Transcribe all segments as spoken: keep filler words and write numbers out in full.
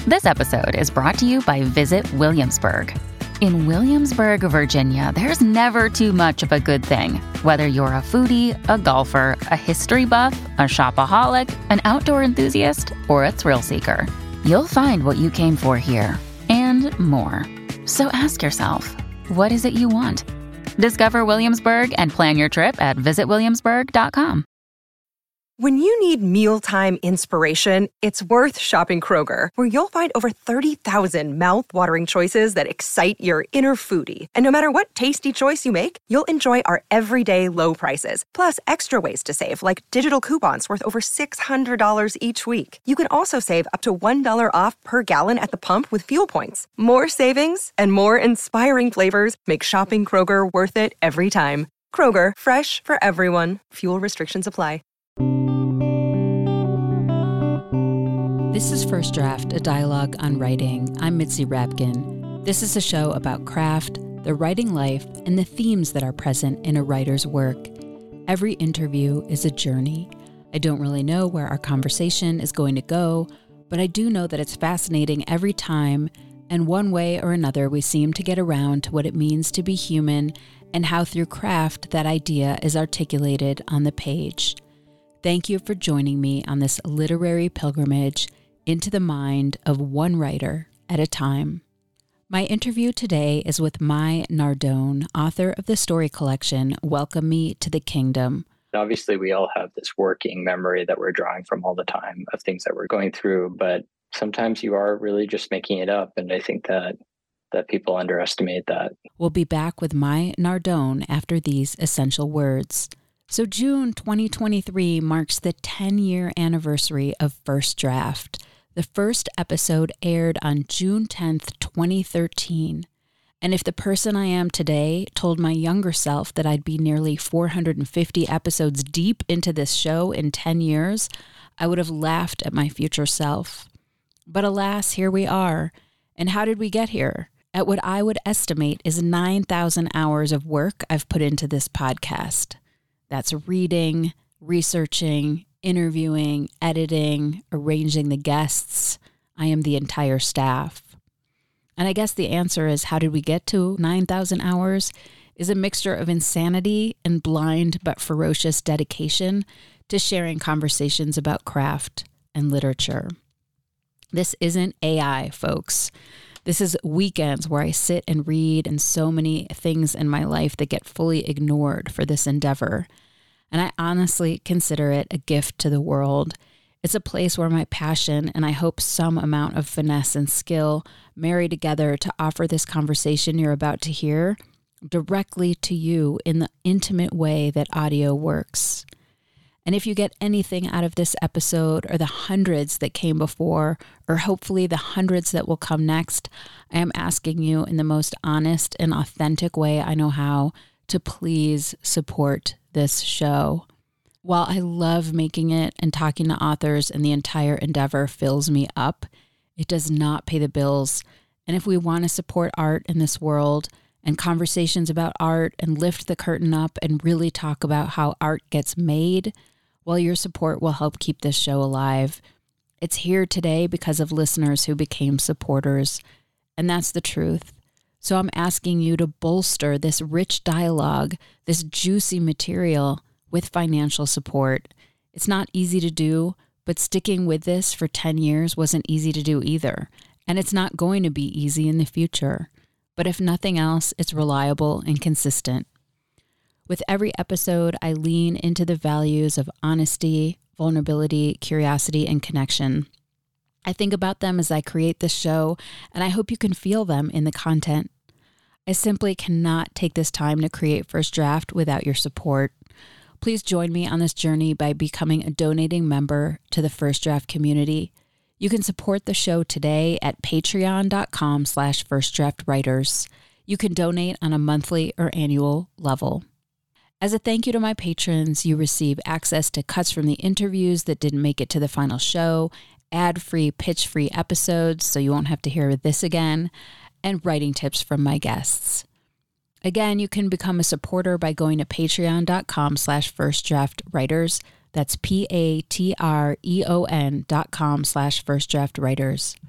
This episode is brought to you by Visit Williamsburg. In Williamsburg, Virginia, there's never too much of a good thing. Whether you're a foodie, a golfer, a history buff, a shopaholic, an outdoor enthusiast, or a thrill seeker, you'll find what you came for here and more. So ask yourself, what is it you want? Discover Williamsburg and plan your trip at visit williamsburg dot com. When you need mealtime inspiration, it's worth shopping Kroger, where you'll find over thirty thousand mouth-watering choices that excite your inner foodie. And no matter what tasty choice you make, you'll enjoy our everyday low prices, plus extra ways to save, like digital coupons worth over six hundred dollars each week. You can also save up to one dollar off per gallon at the pump with fuel points. More savings and more inspiring flavors make shopping Kroger worth it every time. Kroger, fresh for everyone. Fuel restrictions apply. This is First Draft, a dialogue on writing. I'm Mitzi Rapkin. This is a show about craft, the writing life, and the themes that are present in a writer's work. Every interview is a journey. I don't really know where our conversation is going to go, but I do know that it's fascinating every time, and one way or another we seem to get around to what it means to be human and how through craft that idea is articulated on the page. Thank you for joining me on this literary pilgrimage into the mind of one writer at a time. My interview today is with Mai Nardone, author of the story collection, Welcome Me to the Kingdom. Obviously, we all have this working memory that we're drawing from all the time of things that we're going through, but sometimes you are really just making it up, and I think that that people underestimate that. We'll be back with Mai Nardone after these essential words. So June twenty twenty-three marks the ten-year anniversary of First Draft. The first episode aired on June tenth, twenty thirteen. And if the person I am today told my younger self that I'd be nearly four hundred fifty episodes deep into this show in ten years, I would have laughed at my future self. But alas, here we are. And how did we get here? At what I would estimate is nine thousand hours of work I've put into this podcast. That's reading, researching, interviewing, editing, arranging the guests. I am the entire staff. And I guess the answer is, how did we get to nine thousand hours? Is a mixture of insanity and blind but ferocious dedication to sharing conversations about craft and literature. This isn't A I, folks. This is weekends where I sit and read, and so many things in my life that get fully ignored for this endeavor. And I honestly consider it a gift to the world. It's a place where my passion and I hope some amount of finesse and skill marry together to offer this conversation you're about to hear directly to you in the intimate way that audio works. And if you get anything out of this episode, or the hundreds that came before, or hopefully the hundreds that will come next, I am asking you in the most honest and authentic way I know how to please support this show. While I love making it and talking to authors, and the entire endeavor fills me up, it does not pay the bills. And if we want to support art in this world, and conversations about art, and lift the curtain up and really talk about how art gets made, well, your support will help keep this show alive. It's here today because of listeners who became supporters, and that's the truth. So I'm asking you to bolster this rich dialogue, this juicy material, with financial support. It's not easy to do, but sticking with this for ten years wasn't easy to do either, and it's not going to be easy in the future. But if nothing else, it's reliable and consistent. With every episode, I lean into the values of honesty, vulnerability, curiosity, and connection. I think about them as I create this show, and I hope you can feel them in the content. I simply cannot take this time to create First Draft without your support. Please join me on this journey by becoming a donating member to the First Draft community. You can support the show today at patreon.com slash firstdraftwriters. You can donate on a monthly or annual level. As a thank you to my patrons, you receive access to cuts from the interviews that didn't make it to the final show, ad-free, pitch-free episodes so you won't have to hear this again, and writing tips from my guests. Again, you can become a supporter by going to patreon.com slash firstdraftwriters. That's P-A-T-R-E-O-N dot com slash firstdraftwriters.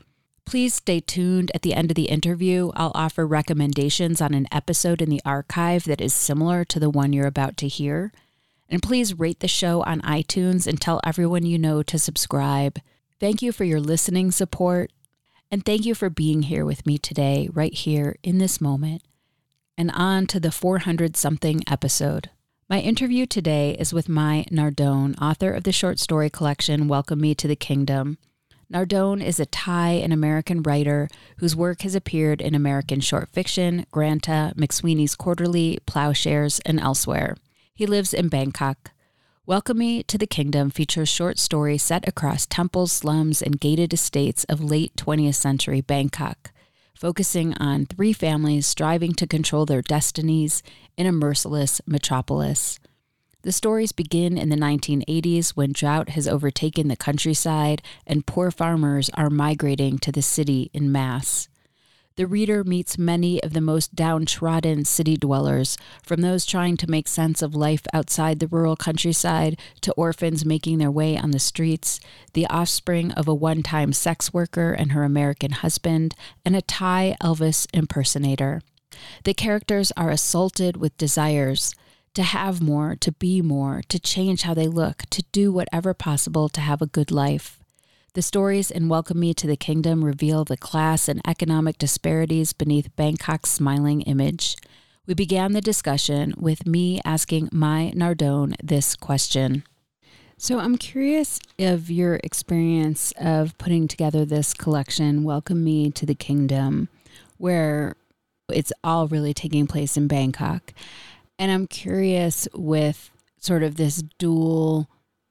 Please stay tuned. At the end of the interview, I'll offer recommendations on an episode in the archive that is similar to the one you're about to hear. And please rate the show on iTunes and tell everyone you know to subscribe. Thank you for your listening support. And thank you for being here with me today, right here in this moment. And on to the four hundred something episode. My interview today is with Mai Nardone, author of the short story collection Welcome Me to the Kingdom. Nardone is a Thai and American writer whose work has appeared in American short fiction, Granta, McSweeney's Quarterly, Plowshares, and elsewhere. He lives in Bangkok. Welcome Me to the Kingdom features short stories set across temples, slums, and gated estates of late twentieth century Bangkok, focusing on three families striving to control their destinies in a merciless metropolis. The stories begin in the nineteen eighties when drought has overtaken the countryside and poor farmers are migrating to the city en masse. The reader meets many of the most downtrodden city dwellers, from those trying to make sense of life outside the rural countryside to orphans making their way on the streets, the offspring of a one-time sex worker and her American husband, and a Thai Elvis impersonator. The characters are assaulted with desires to have more, to be more, to change how they look, to do whatever possible to have a good life. The stories in Welcome Me to the Kingdom reveal the class and economic disparities beneath Bangkok's smiling image. We began the discussion with me asking Mai Nardone this question. So I'm curious of your experience of putting together this collection, Welcome Me to the Kingdom, where it's all really taking place in Bangkok. And I'm curious with sort of this dual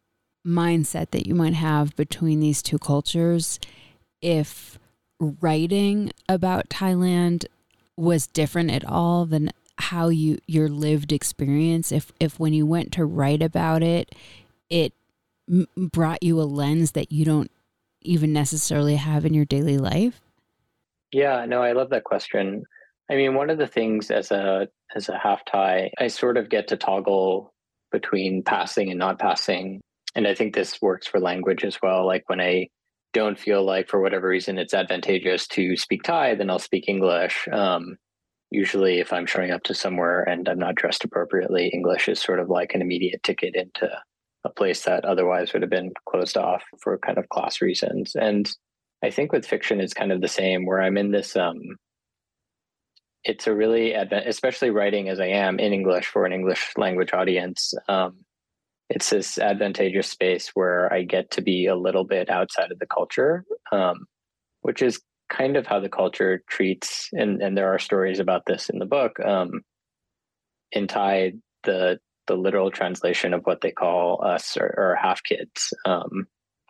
mindset that you might have between these two cultures, if writing about Thailand was different at all than how you your lived experience, if if when you went to write about it, it m- brought you a lens that you don't even necessarily have in your daily life. Yeah, no, I love that question. I mean, one of the things as a as a half Thai, I sort of get to toggle between passing and not passing. And I think this works for language as well. Like when I don't feel like, for whatever reason, it's advantageous to speak Thai, then I'll speak English. Um, usually if I'm showing up to somewhere and I'm not dressed appropriately, English is sort of like an immediate ticket into a place that otherwise would have been closed off for kind of class reasons. And I think with fiction, it's kind of the same, where I'm in this, um, it's a really, adva- especially writing as I am in English for an English language audience, um, it's this advantageous space where I get to be a little bit outside of the culture, um, which is kind of how the culture treats, and, and there are stories about this in the book. Um, in Thai, the the literal translation of what they call us are, are half kids, um,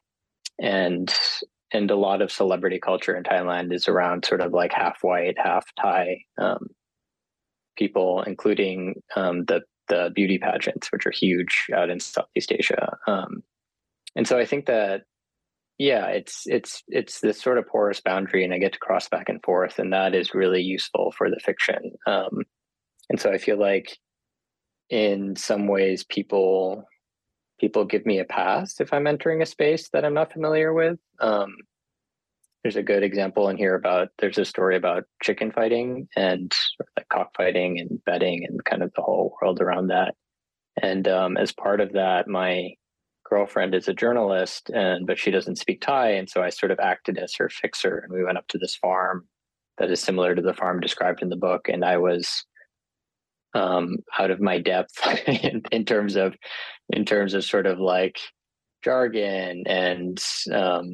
and and a lot of celebrity culture in Thailand is around sort of like half white, half Thai um, people, including um, the the beauty pageants, which are huge out in Southeast Asia. Um, and so I think that, yeah, it's, it's, it's this sort of porous boundary, and I get to cross back and forth, and that is really useful for the fiction. Um, and so I feel like in some ways people, people give me a pass if I'm entering a space that I'm not familiar with. Um, There's a good example in here about, there's a story about chicken fighting and like cockfighting and betting and kind of the whole world around that. And um, as part of that, my girlfriend is a journalist, and but she doesn't speak Thai. And so I sort of acted as her fixer, and we went up to this farm that is similar to the farm described in the book. And I was um, out of my depth in, in terms of, in terms of sort of like jargon and, um,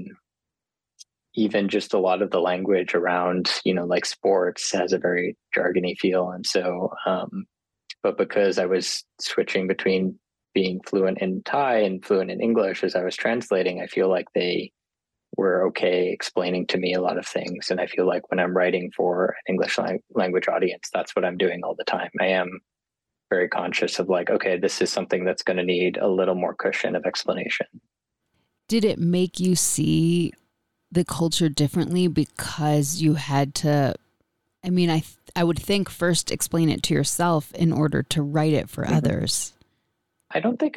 even just a lot of the language around, you know, like sports has a very jargony feel. And so, um, but because I was switching between being fluent in Thai and fluent in English as I was translating, I feel like they were okay explaining to me a lot of things. And I feel like when I'm writing for an English lang- language audience, that's what I'm doing all the time. I am very conscious of like, okay, this is something that's going to need a little more cushion of explanation. Did it make you see the culture differently because you had to, I mean, I th- I would think first explain it to yourself in order to write it for mm-hmm. others? I don't think I've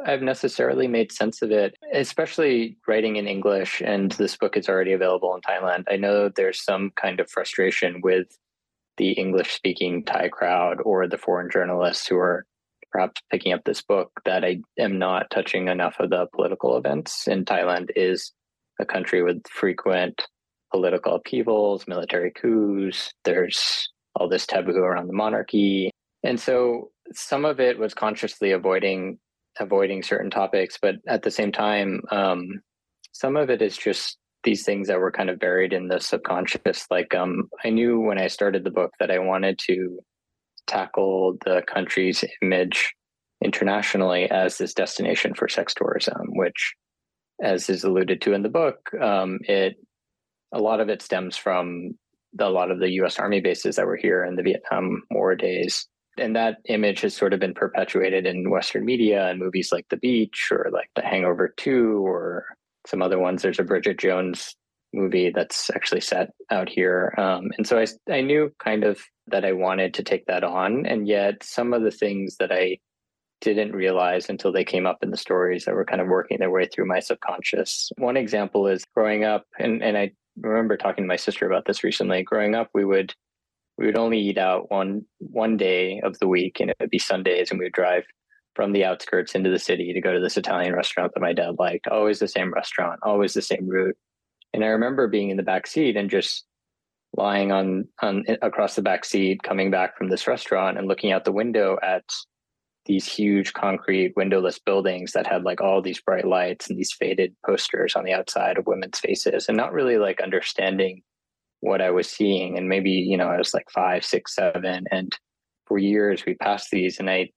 I've necessarily made sense of it, especially writing in English, and this book is already available in Thailand. I know there's some kind of frustration with the English-speaking Thai crowd or the foreign journalists who are perhaps picking up this book, that I am not touching enough of the political events. And Thailand is a country with frequent political upheavals, military coups. There's all this taboo around the monarchy. And so some of it was consciously avoiding avoiding certain topics, but at the same time, um, some of it is just these things that were kind of buried in the subconscious. Like um, I knew when I started the book that I wanted to tackle the country's image internationally as this destination for sex tourism, which, as is alluded to in the book, um, it a lot of it stems from the, a lot of the U S Army bases that were here in the Vietnam War days. And that image has sort of been perpetuated in Western media and movies like The Beach or like The Hangover two or some other ones. There's a Bridget Jones movie that's actually set out here. Um, and so I, I knew kind of that I wanted to take that on. And yet some of the things that I didn't realize until they came up in the stories that were kind of working their way through my subconscious. One example is growing up, and, and I remember talking to my sister about this recently. Growing up, we would we would only eat out one one day of the week, and it would be Sundays, and we would drive from the outskirts into the city to go to this Italian restaurant that my dad liked. Always the same restaurant, always the same route. And I remember being in the back seat and just lying on on across the back seat, coming back from this restaurant and looking out the window at these huge concrete windowless buildings that had like all these bright lights and these faded posters on the outside of women's faces, and not really like understanding what I was seeing. And maybe, you know, I was like five, six, seven. And for years we passed these. And I,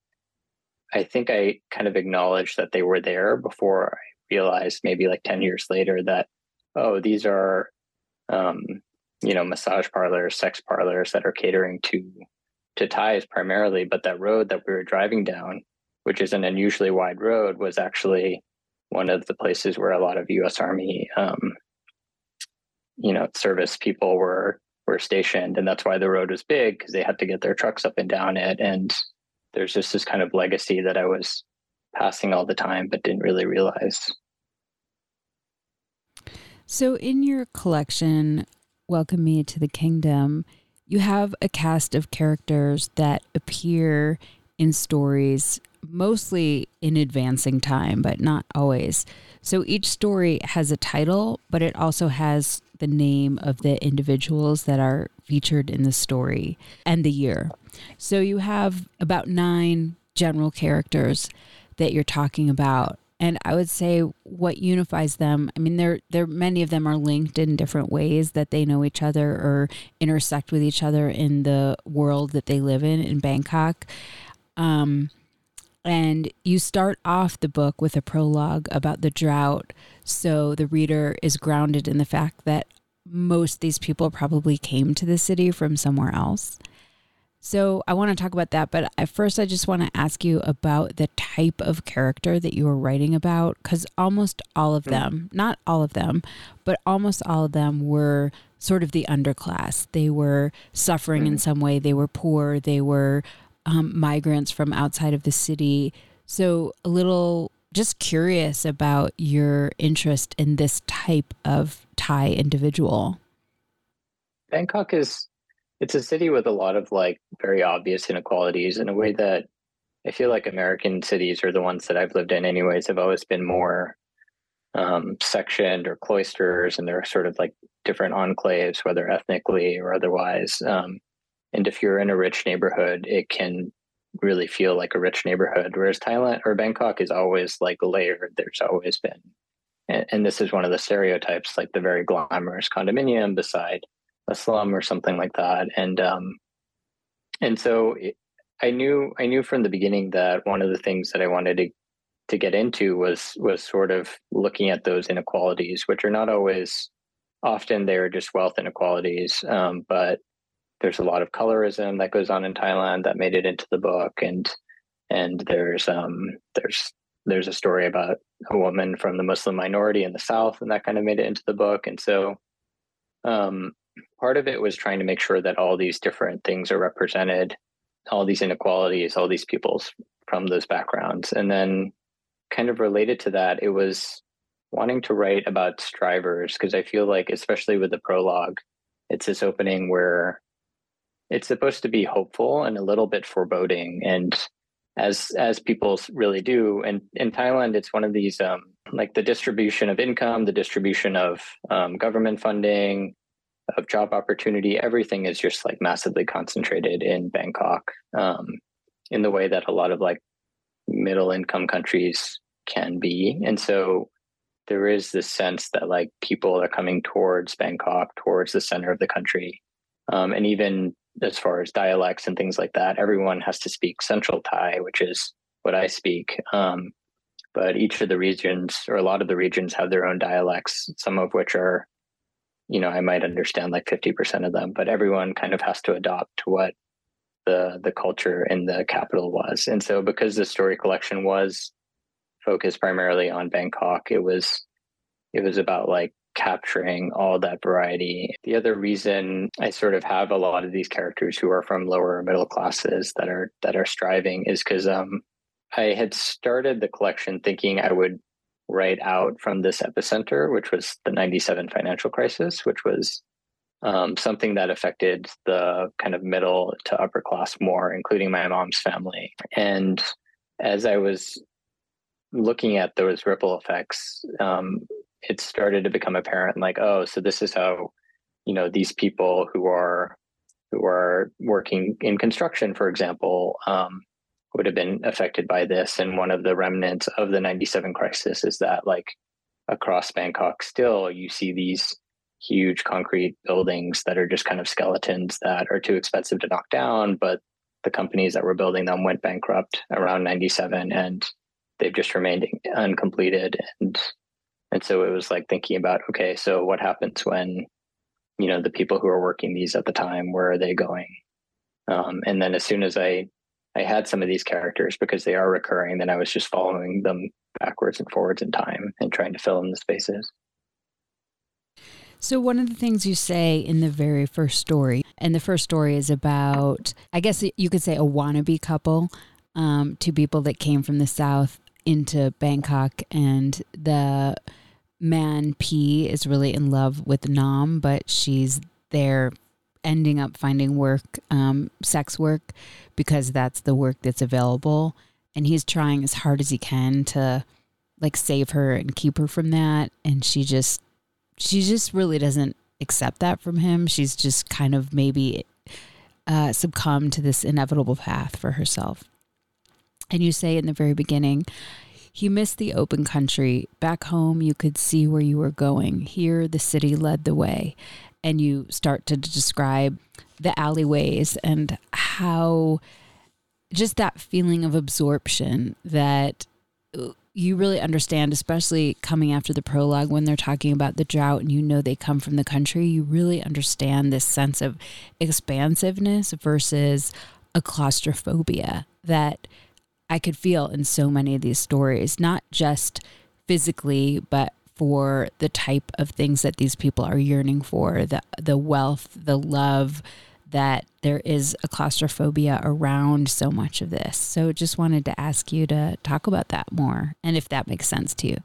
I think I kind of acknowledged that they were there before I realized maybe like ten years later that, oh, these are, um, you know, massage parlors, sex parlors that are catering to to Thais primarily, but that road that we were driving down, which is an unusually wide road, was actually one of the places where a lot of U S Army, um, you know, service people were were stationed, and that's why the road was big, because they had to get their trucks up and down it. And there's just this kind of legacy that I was passing all the time, but didn't really realize. So, in your collection, Welcome Me to the Kingdom, you have a cast of characters that appear in stories, mostly in advancing time, but not always. So each story has a title, but it also has the name of the individuals that are featured in the story and the year. So you have about nine general characters that you're talking about. And I would say what unifies them, I mean, there, there, many of them are linked in different ways that they know each other or intersect with each other in the world that they live in, in Bangkok. Um, and you start off the book with a prologue about the drought. So the reader is grounded in the fact that most of these people probably came to the city from somewhere else. So I want to talk about that, but at first I just want to ask you about the type of character that you were writing about, because almost all of them, not all of them, but almost all of them were sort of the underclass. They were suffering in some way. They were poor. They were um, migrants from outside of the city. So a little just curious about your interest in this type of Thai individual. Bangkok is It's a city with a lot of like very obvious inequalities in a way that I feel like American cities, or the ones that I've lived in anyways, have always been more um, sectioned or cloisters, and they're sort of like different enclaves, whether ethnically or otherwise. Um, and if you're in a rich neighborhood, it can really feel like a rich neighborhood, whereas Thailand or Bangkok is always like layered. There's always been, and, and this is one of the stereotypes, like the very glamorous condominium beside a slum or something like that. And, um, and so it, I knew, I knew from the beginning that one of the things that I wanted to, to get into was, was sort of looking at those inequalities, which are not always, often they're just wealth inequalities. Um, but there's a lot of colorism that goes on in Thailand that made it into the book. And, and there's, um, there's, there's a story about a woman from the Muslim minority in the South, and that kind of made it into the book. And so, um, part of it was trying to make sure that all these different things are represented, all these inequalities, all these peoples from those backgrounds. And then kind of related to that, it was wanting to write about strivers, because I feel like, especially with the prologue, it's this opening where it's supposed to be hopeful and a little bit foreboding. And as as people really do, and in Thailand, it's one of these, um, like the distribution of income, the distribution of um, government funding, of job opportunity, everything is just like massively concentrated in Bangkok, um, in the way that a lot of like middle income countries can be. And so there is this sense that like people are coming towards Bangkok, towards the center of the country. Um, and even as far as dialects and things like that, everyone has to speak Central Thai, which is what I speak. Um, but each of the regions, or a lot of the regions, have their own dialects, some of which are, you know, I might understand like fifty percent of them, but everyone kind of has to adopt to what the the culture in the capital was. And so because the story collection was focused primarily on Bangkok, it was it was about like capturing all that variety. The other reason I sort of have a lot of these characters who are from lower middle classes that are that are striving is because um, I had started the collection thinking I would write out from this epicenter, which was the ninety-seven financial crisis, which was um, something that affected the kind of middle to upper class more, including my mom's family. And as I was looking at those ripple effects, um, it started to become apparent, like, oh, so this is how, you know, these people who are who are working in construction, for example, um, would have been affected by this. And one of the remnants of the ninety-seven crisis is that, like, across Bangkok, still you see these huge concrete buildings that are just kind of skeletons that are too expensive to knock down, but the companies that were building them went bankrupt around ninety-seven, and they've just remained uncompleted. And and so it was like thinking about, okay, so what happens when, you know, the people who are working these at the time, where are they going? Um, and then as soon as I, I had some of these characters, because they are recurring, then I was just following them backwards and forwards in time and trying to fill in the spaces. So one of the things you say in the very first story, and the first story is about, I guess you could say, a wannabe couple, um, two people that came from the South into Bangkok, and the man P is really in love with Nam, but she's there ending up finding work, um, sex work, because that's the work that's available. And he's trying as hard as he can to like save her and keep her from that. And she just, she just really doesn't accept that from him. She's just kind of maybe uh, succumbed to this inevitable path for herself. And you say in the very beginning, he missed the open country. Back home, you could see where you were going. Here, the city led the way. And you start to describe the alleyways and how just that feeling of absorption that you really understand, especially coming after the prologue when they're talking about the drought and you know they come from the country. You really understand this sense of expansiveness versus a claustrophobia that I could feel in so many of these stories, not just physically, but for the type of things that these people are yearning for, the the wealth, the love, that there is a claustrophobia around so much of this. So just wanted to ask you to talk about that more, and if that makes sense to you.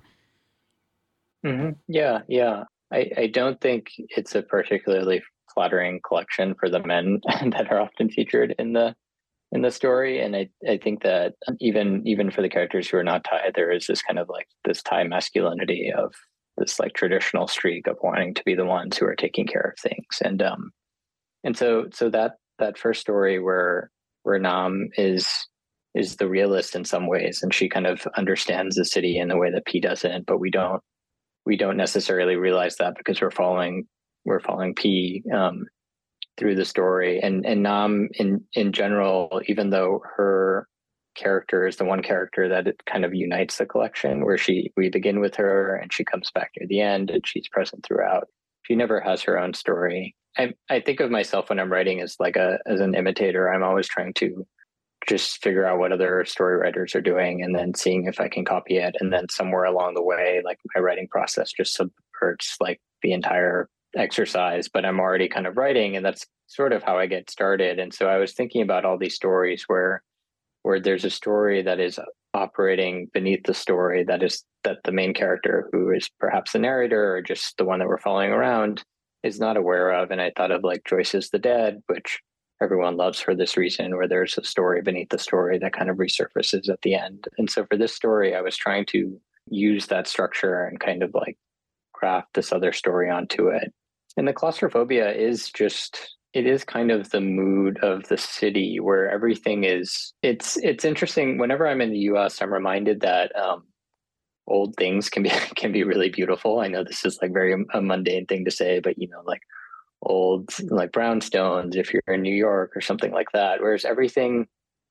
Mm-hmm. Yeah, yeah. I, I don't think it's a particularly flattering collection for the men that are often featured in the in the story. And I, I think that even even for the characters who are not Thai, there is this kind of like this Thai masculinity of this like traditional streak of wanting to be the ones who are taking care of things. And um and so so that that first story where where Nam is is the realist in some ways, and she kind of understands the city in a way that P doesn't, but we don't we don't necessarily realize that because we're following we're following P um through the story. And and Nam in in general, even though her character is the one character that it kind of unites the collection, where she we begin with her and she comes back near the end and she's present throughout. She never has her own story. I I think of myself when I'm writing as like a as an imitator. I'm always trying to just figure out what other story writers are doing and then seeing if I can copy it. And then somewhere along the way, like my writing process just subverts like the entire exercise, but I'm already kind of writing, and that's sort of how I get started. And so I was thinking about all these stories where where there's a story that is operating beneath the story that is that the main character, who is perhaps the narrator or just the one that we're following around, is not aware of. And I thought of like Joyce's The Dead, which everyone loves for this reason, where there's a story beneath the story that kind of resurfaces at the end. And so for this story, I was trying to use that structure and kind of like craft this other story onto it. And the claustrophobia is just, it is kind of the mood of the city where everything is, it's, it's interesting. Whenever I'm in the U S, I'm reminded that um, old things can be, can be really beautiful. I know this is like very a mundane thing to say, but you know, like old, like brownstones, if you're in New York or something like that, whereas everything,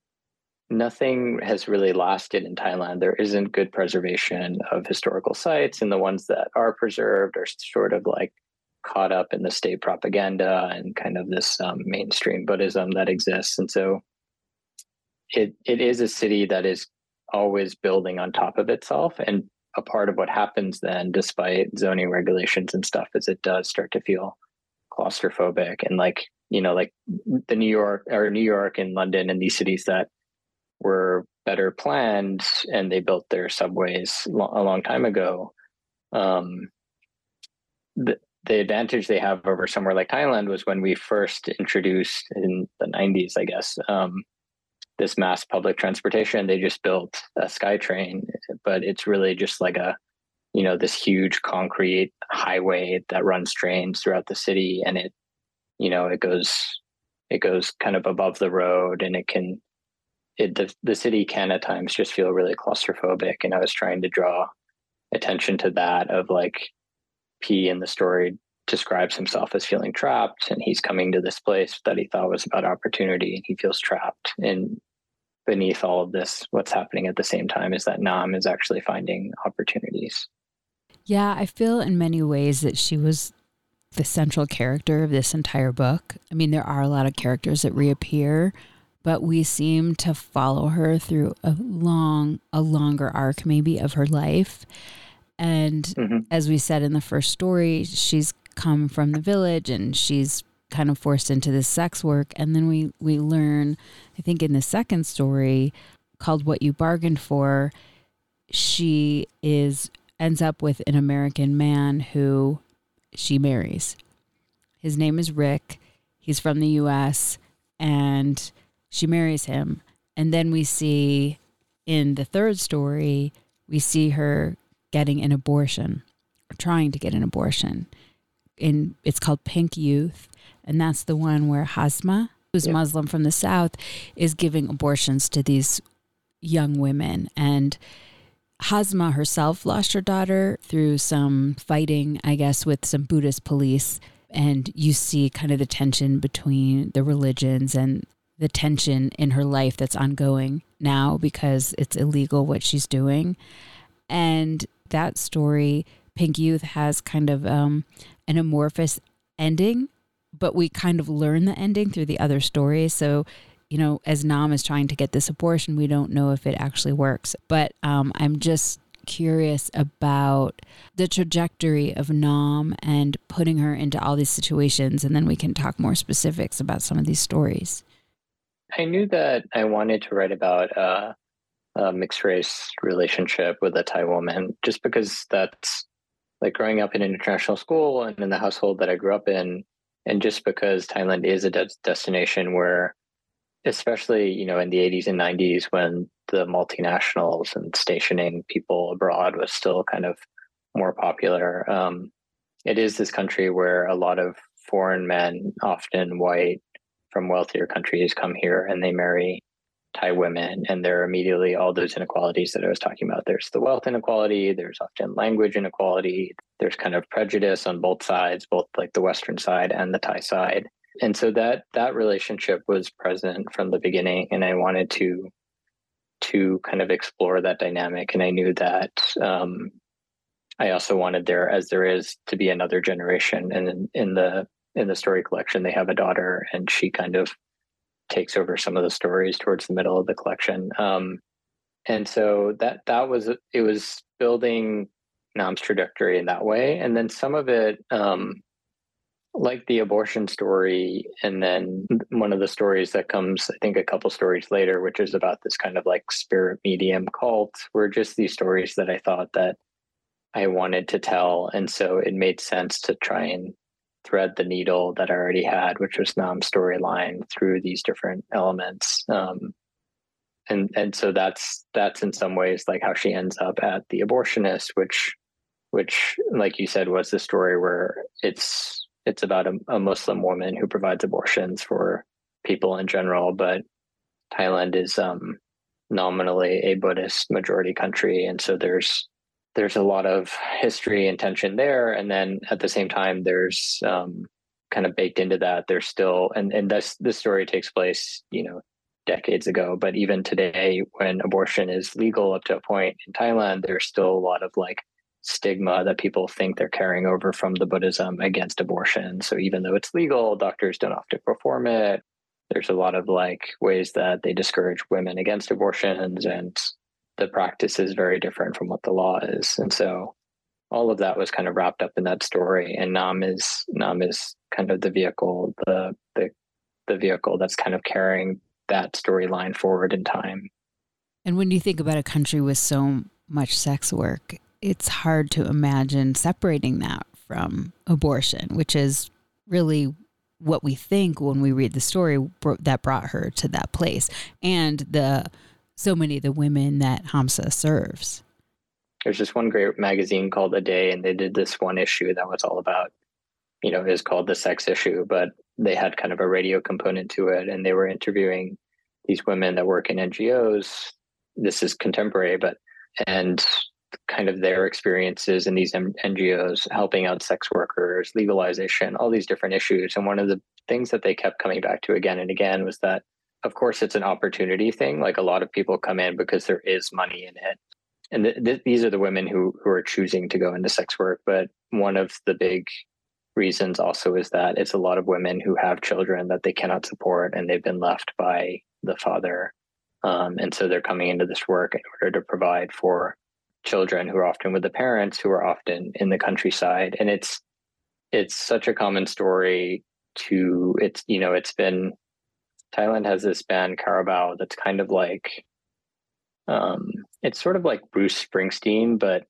nothing has really lasted in Thailand. There isn't good preservation of historical sites, and the ones that are preserved are sort of like caught up in the state propaganda and kind of this um, mainstream Buddhism that exists. And so it it is a city that is always building on top of itself. And a part of what happens then, despite zoning regulations and stuff, is it does start to feel claustrophobic. And like, you know, like the New York or New York and London and these cities that were better planned and they built their subways lo- a long time ago. Um, the, the advantage they have over somewhere like Thailand was when we first introduced in the nineties, I guess, um, this mass public transportation, they just built a SkyTrain, but it's really just like a, you know, this huge concrete highway that runs trains throughout the city. And it, you know, it goes, it goes kind of above the road, and it can, It, the, the city can at times just feel really claustrophobic. And I was trying to draw attention to that of like P in the story describes himself as feeling trapped, and he's coming to this place that he thought was about opportunity, and he feels trapped. And beneath all of this, what's happening at the same time is that Nam is actually finding opportunities. Yeah, I feel in many ways that she was the central character of this entire book. I mean, there are a lot of characters that reappear, but we seem to follow her through a long, a longer arc maybe of her life. And mm-hmm. as we said in the first story, she's come from the village and she's kind of forced into this sex work. And then we, we learn, I think in the second story called What You Bargained For, she is ends up with an American man who she marries. His name is Rick. He's from the U S and she marries him. And then we see in the third story, we see her getting an abortion, or trying to get an abortion. In it's called Pink Youth. And that's the one where Hazma, who's yeah. Muslim from the South, is giving abortions to these young women. And Hazma herself lost her daughter through some fighting, I guess, with some Buddhist police. And you see kind of the tension between the religions and the tension in her life that's ongoing now because it's illegal what she's doing. And that story, Pink Youth, has kind of um, an amorphous ending, but we kind of learn the ending through the other stories. So, you know, as Nam is trying to get this abortion, we don't know if it actually works. But um, I'm just curious about the trajectory of Nam and putting her into all these situations. And then we can talk more specifics about some of these stories. I knew that I wanted to write about uh, a mixed race relationship with a Thai woman, just because that's like growing up in an international school and in the household that I grew up in. And just because Thailand is a de- destination where, especially, you know, in the eighties and nineties, when the multinationals and stationing people abroad was still kind of more popular, um, it is this country where a lot of foreign men, often white, from wealthier countries, come here and they marry Thai women. And there are immediately all those inequalities that I was talking about. There's the wealth inequality, there's often language inequality, there's kind of prejudice on both sides, both like the Western side and the Thai side. And so that that relationship was present from the beginning, and I wanted to to kind of explore that dynamic. And I knew that um, I also wanted there, as there is, to be another generation. And in, in the in the story collection, they have a daughter, and she kind of takes over some of the stories towards the middle of the collection. Um, and so that that was it was building Nam's trajectory in that way, and then some of it. Um, like the abortion story, and then one of the stories that comes, I think, a couple stories later, which is about this kind of like spirit medium cult, were just these stories that I thought that I wanted to tell. And so it made sense to try and thread the needle that I already had, which was Nam's storyline, through these different elements. Um, and and so that's that's in some ways like how she ends up at The Abortionist, which which, like you said, was the story where it's it's about a, a Muslim woman who provides abortions for people in general, but Thailand is um, nominally a Buddhist majority country, and so there's there's a lot of history and tension there. And then at the same time, there's um, kind of baked into that, there's still, and and this this story takes place, you know, decades ago, but even today, when abortion is legal up to a point in Thailand, there's still a lot of like stigma that people think they're carrying over from the Buddhism against abortion. So even though it's legal, doctors don't have to perform it. There's a lot of like ways that they discourage women against abortions, and the practice is very different from what the law is. And so all of that was kind of wrapped up in that story. And Nam is Nam is kind of the vehicle, the the the vehicle that's kind of carrying that storyline forward in time. And when you think about a country with so much sex work, it's hard to imagine separating that from abortion, which is really what we think when we read the story that brought her to that place, and the so many of the women that Hamsa serves. There's just one great magazine called A Day, and they did this one issue that was all about, you know, it was called The Sex Issue, but they had kind of a radio component to it, and they were interviewing these women that work in N G Os. This is contemporary, but and kind of their experiences in these N G Os, helping out sex workers, legalization, all these different issues. And one of the things that they kept coming back to again and again was that, of course, it's an opportunity thing. Like, a lot of people come in because there is money in it. And th- th- these are the women who, who are choosing to go into sex work. But one of the big reasons also is that it's a lot of women who have children that they cannot support, and they've been left by the father. Um, and so they're coming into this work in order to provide for children who are often with the parents, who are often in the countryside. And it's it's such a common story to, it's, you know, it's been, Thailand has this band Carabao that's kind of like, um, it's sort of like Bruce Springsteen, but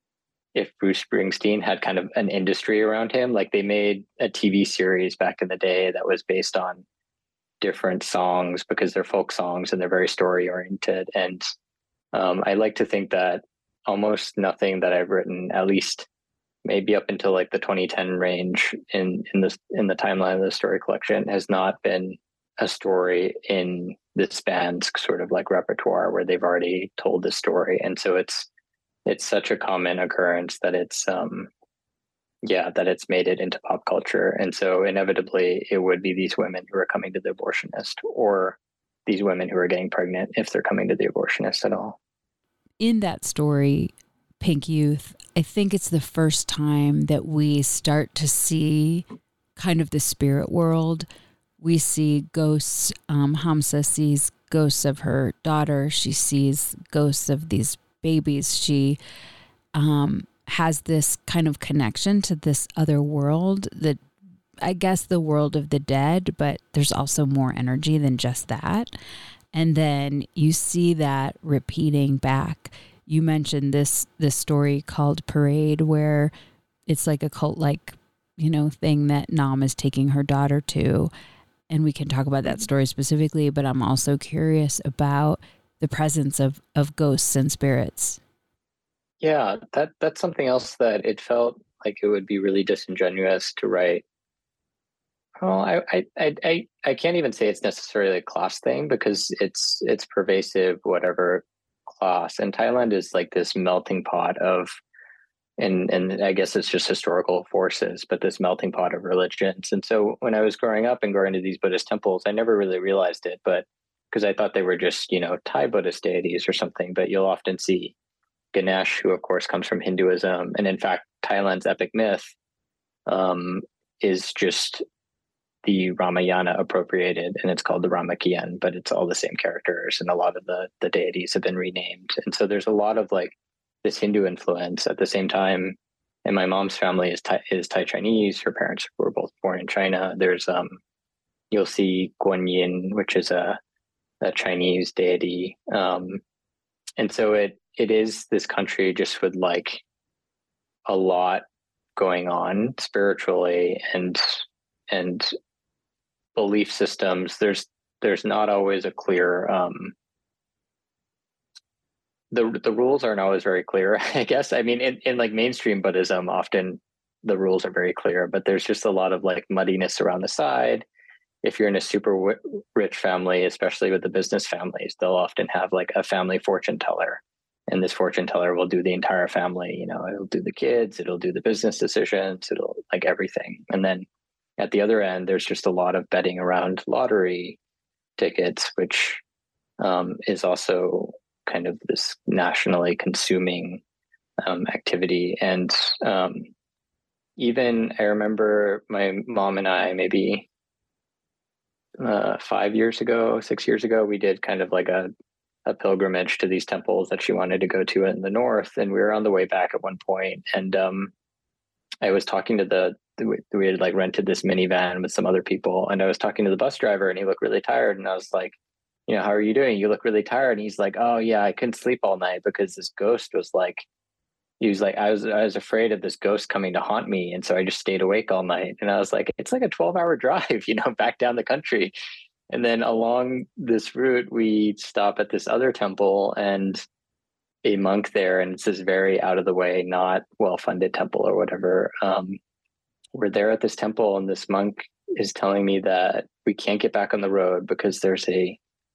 if Bruce Springsteen had kind of an industry around him, like they made a T V series back in the day that was based on different songs because they're folk songs and they're very story oriented. And um, I like to think that almost nothing that I've written, at least maybe up until like the twenty ten range in in this in the timeline of the story collection, has not been a story in this band's sort of like repertoire where they've already told the story. And so it's it's such a common occurrence that it's um yeah that it's made it into pop culture. And so inevitably it would be these women who are coming to the abortionist, or these women who are getting pregnant if they're coming to the abortionist at all. In that story, Pink Youth, I think it's the first time that we start to see kind of the spirit world. We see ghosts. Um, Hamsa sees ghosts of her daughter. She sees ghosts of these babies. She um, has this kind of connection to this other world, that I guess the world of the dead, but there's also more energy than just that. And then you see that repeating back. You mentioned this this story called Parade, where it's like a cult-like, you know, thing that Nam is taking her daughter to. And we can talk about that story specifically, but I'm also curious about the presence of, of ghosts and spirits. Yeah, that that's something else that it felt like it would be really disingenuous to write. Well, I, I, I, I, I can't even say it's necessarily a class thing, because it's it's pervasive, whatever class. And Thailand is like this melting pot of, and and I guess it's just historical forces, but this melting pot of religions. And so when I was growing up and going to these Buddhist temples, I never really realized it, but because I thought they were just, you know, Thai Buddhist deities or something. But you'll often see Ganesh, who of course comes from Hinduism. And in fact, Thailand's epic myth um, is just the Ramayana appropriated, and it's called the Ramakien, but it's all the same characters, and a lot of the the deities have been renamed. And so there's a lot of like this Hindu influence. At the same time, and my mom's family is Thai, is Thai Chinese. Her parents were both born in China. There's um, you'll see Guanyin, which is a a Chinese deity, um, and so it it is this country just with like a lot going on spiritually and and belief systems. There's there's not always a clear um, the the rules aren't always very clear, I guess. I mean, in, in like mainstream Buddhism, often the rules are very clear, but there's just a lot of like muddiness around the side. If you're in a super w- rich family, especially with the business families, they'll often have like a family fortune teller. And this fortune teller will do the entire family. You know, it'll do the kids, it'll do the business decisions, it'll like everything. And then at the other end, there's just a lot of betting around lottery tickets, which um, is also kind of this nationally consuming um, activity. And um, even I remember my mom and I, maybe uh, five years ago, six years ago, we did kind of like a, a pilgrimage to these temples that she wanted to go to in the north. And we were on the way back at one point, and um, I was talking to the, we had like rented this minivan with some other people, and I was talking to the bus driver, and he looked really tired. And I was like, you know, how are you doing? You look really tired. And he's like, oh yeah, I couldn't sleep all night because this ghost was like, he was like, I was, I was afraid of this ghost coming to haunt me. And so I just stayed awake all night. And I was like, it's like a twelve hour drive, you know, back down the country. And then along this route, we stop at this other temple, and a monk there, and it's this very out of the way, not well-funded temple or whatever. Um, we're there at this temple, and this monk is telling me that we can't get back on the road because there's a,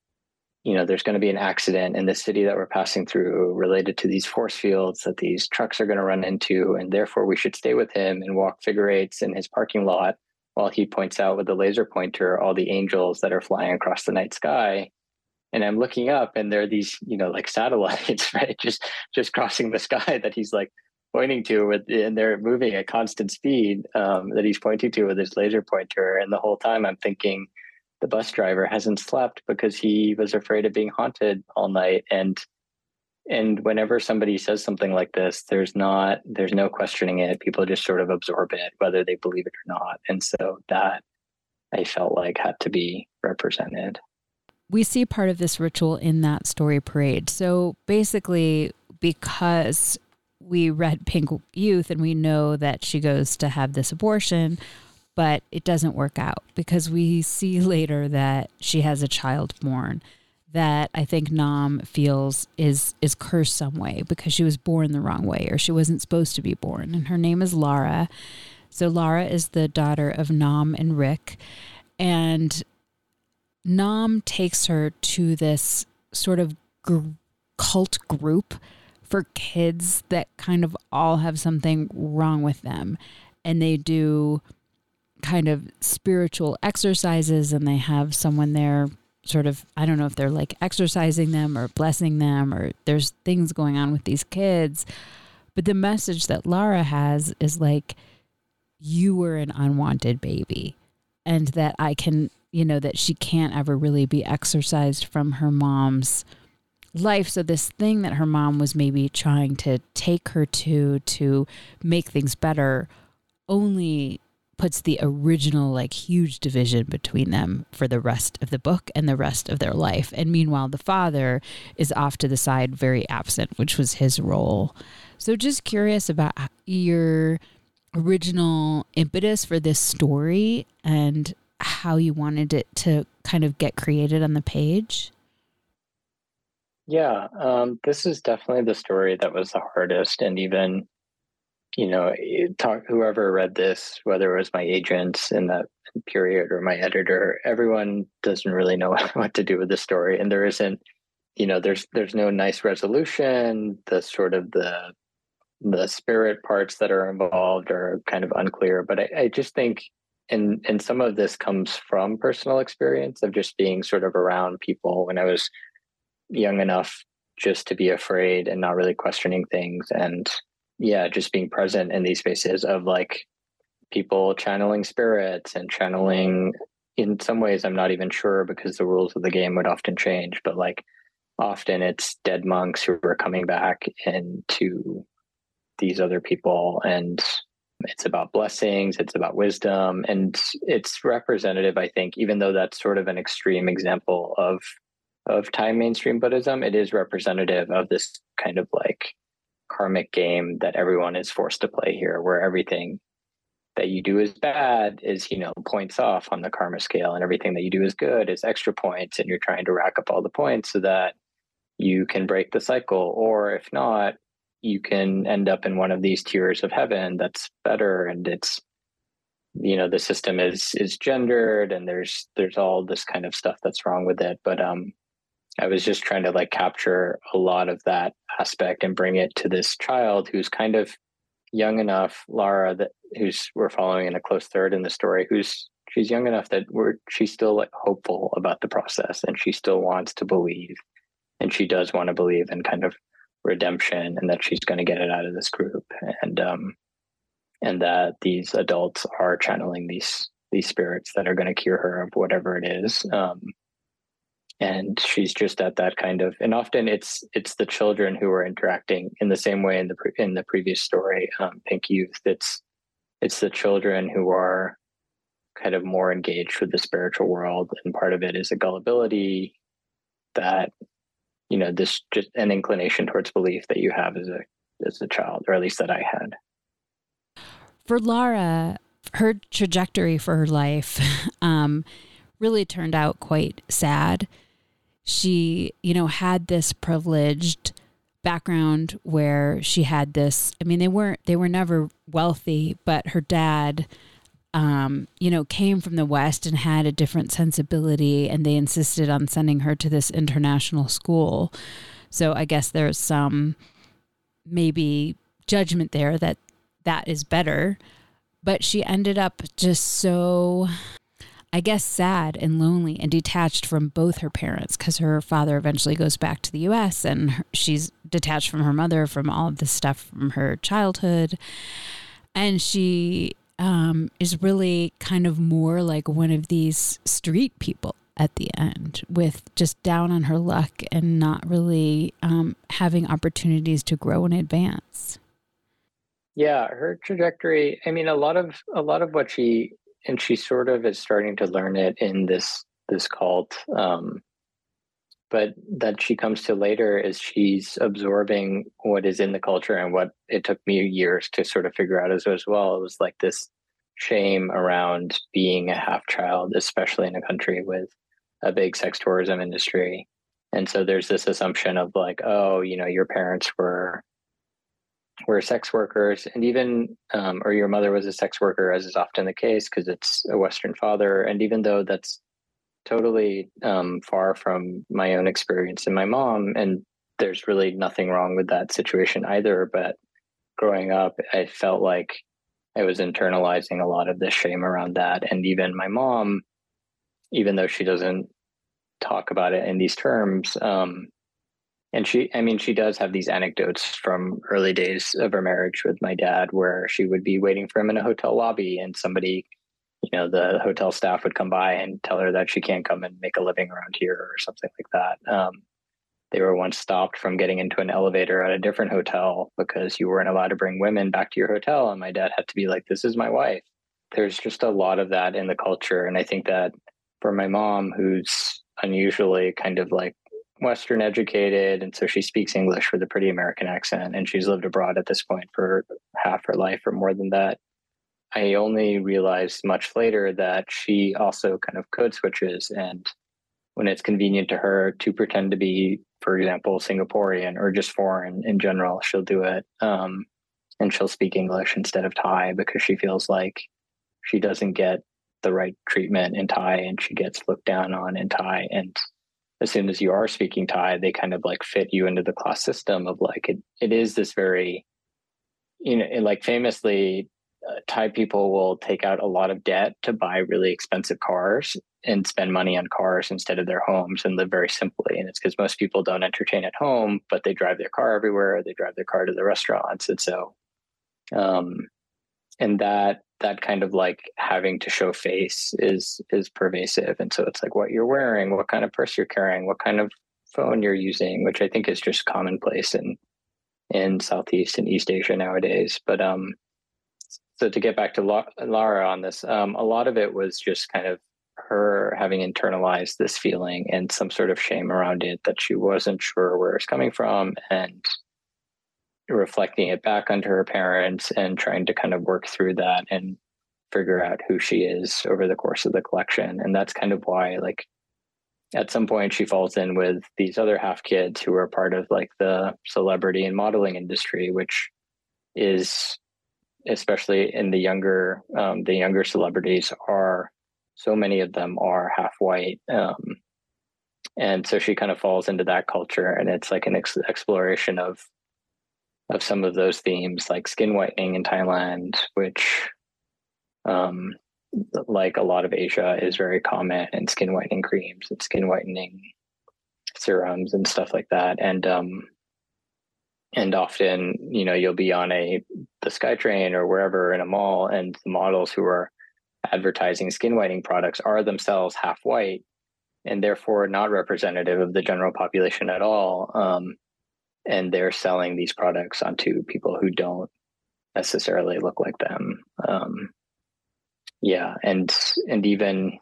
you know, there's going to be an accident in the city that we're passing through related to these force fields that these trucks are going to run into. And therefore we should stay with him and walk figure eights in his parking lot while he points out with the laser pointer all the angels that are flying across the night sky. And I'm looking up, and there are these, you know, like satellites, right? Just, just crossing the sky that he's like pointing to with, and they're moving at constant speed um, that he's pointing to with his laser pointer. And the whole time I'm thinking, the bus driver hasn't slept because he was afraid of being haunted all night. And and whenever somebody says something like this, there's not there's no questioning it. People just sort of absorb it, whether they believe it or not. And so that, I felt like, had to be represented. We see part of this ritual in that story parade. So basically, because we read Pink Youth and we know that she goes to have this abortion, but it doesn't work out because we see later that she has a child born that I think Nam feels is is cursed some way because she was born the wrong way, or she wasn't supposed to be born. And her name is Lara. So Lara is the daughter of Nam and Rick. And Nam takes her to this sort of gr- cult group for kids that kind of all have something wrong with them. And they do kind of spiritual exercises, and they have someone there sort of, I don't know if they're like exercising them or blessing them, or there's things going on with these kids. But the message that Lara has is like, you were an unwanted baby, and that I can, you know, that she can't ever really be exorcised from her mom's life. So this thing that her mom was maybe trying to take her to, to make things better, only puts the original like huge division between them for the rest of the book and the rest of their life. And meanwhile, the father is off to the side, very absent, which was his role. So just curious about your original impetus for this story and how you wanted it to kind of get created on the page. Yeah, um, this is definitely the story that was the hardest. And even, you know, talk, whoever read this, whether it was my agents in that period or my editor, everyone doesn't really know what to do with the story. And there isn't, you know, there's there's no nice resolution. The sort of the the spirit parts that are involved are kind of unclear. But I, I just think, and and some of this comes from personal experience of just being sort of around people when I was young enough just to be afraid and not really questioning things. And yeah, just being present in these spaces of like people channeling spirits and channeling, in some ways I'm not even sure because the rules of the game would often change, but like often it's dead monks who are coming back and to these other people, and it's about blessings, it's about wisdom, and it's representative, I think, even though that's sort of an extreme example of of Thai mainstream Buddhism, it is representative of this kind of like karmic game that everyone is forced to play here, where everything that you do is bad is, you know, points off on the karma scale, and everything that you do is good is extra points, and you're trying to rack up all the points so that you can break the cycle. Or if not, you can end up in one of these tiers of heaven that's better. And it's, you know, the system is is gendered, and there's there's all this kind of stuff that's wrong with it. But um I was just trying to like capture a lot of that aspect and bring it to this child who's kind of young enough, Lara, that who's we're following in a close third in the story, who's she's young enough that we're she's still like hopeful about the process, and she still wants to believe, and she does want to believe in kind of redemption, and that she's going to get it out of this group, and um and that these adults are channeling these these spirits that are going to cure her of whatever it is. Um and she's just at that kind of, and often it's it's the children who are interacting in the same way in the pre, in the previous story, um, Pink Youth. It's it's the children who are kind of more engaged with the spiritual world, and part of it is a gullibility that, you know, this just an inclination towards belief that you have as a as a child, or at least that I had. For Lara, her trajectory for her life um, really turned out quite sad. She, you know, had this privileged background where she had this, I mean, they weren't, they were never wealthy, but her dad, um, you know, came from the West and had a different sensibility, and they insisted on sending her to this international school. So I guess there's some maybe judgment there that that is better, but she ended up just so, I guess, sad and lonely and detached from both her parents, because her father eventually goes back to the U S, and her, she's detached from her mother, from all of this stuff from her childhood. And she um, is really kind of more like one of these street people at the end, with just down on her luck and not really um, having opportunities to grow and advance. Yeah, her trajectory, I mean, a lot of a lot of what she, and she sort of is starting to learn it in this this cult, um, but that she comes to later is she's absorbing what is in the culture, and what it took me years to sort of figure out as, as well. It was like this shame around being a half child, especially in a country with a big sex tourism industry. And so there's this assumption of like, oh, you know, your parents were were sex workers, and even, um, or your mother was a sex worker, as is often the case, because it's a Western father. And even though that's totally um, far from my own experience and my mom, and there's really nothing wrong with that situation either, but growing up, I felt like I was internalizing a lot of the shame around that. And even my mom, even though she doesn't talk about it in these terms, um, and she, I mean, she does have these anecdotes from early days of her marriage with my dad, where she would be waiting for him in a hotel lobby, and somebody, you know, the hotel staff would come by and tell her that she can't come and make a living around here or something like that. Um, they were once stopped from getting into an elevator at a different hotel because you weren't allowed to bring women back to your hotel. And my dad had to be like, this is my wife. There's just a lot of that in the culture. And I think that for my mom, who's unusually kind of like Western educated, and so she speaks English with a pretty American accent, and she's lived abroad at this point for half her life or more than that. I only realized much later that she also kind of code switches, and when it's convenient to her to pretend to be, for example, Singaporean or just foreign in general, she'll do it. Um, and she'll speak English instead of Thai, because she feels like she doesn't get the right treatment in Thai, and she gets looked down on in Thai. And as soon as you are speaking Thai, they kind of like fit you into the class system of like, it, it is this very, you know, like famously, uh, Thai people will take out a lot of debt to buy really expensive cars and spend money on cars instead of their homes, and live very simply. And it's because most people don't entertain at home, but they drive their car everywhere. They drive their car to the restaurants. And so, um, and that, that kind of like having to show face is, is pervasive. And so it's like what you're wearing, what kind of purse you're carrying, what kind of phone you're using, which I think is just commonplace in in Southeast and East Asia nowadays. But um, so to get back to La- Lara on this, um, a lot of it was just kind of her having internalized this feeling and some sort of shame around it that she wasn't sure where it's coming from, and reflecting it back onto her parents and trying to kind of work through that and figure out who she is over the course of the collection. And that's kind of why, like, at some point she falls in with these other half kids who are part of like the celebrity and modeling industry, which is, especially in the younger, um, the younger celebrities are, so many of them are half white. Um, and so she kind of falls into that culture, and it's like an ex- exploration of, of some of those themes, like skin whitening in Thailand, which, um, like a lot of Asia, is very common, and skin whitening creams and skin whitening serums and stuff like that. And, um, and often, you know, you'll be on a, the SkyTrain or wherever in a mall, and the models who are advertising skin whitening products are themselves half white, and therefore not representative of the general population at all. Um, and they're selling these products onto people who don't necessarily look like them. Um, yeah. And, and even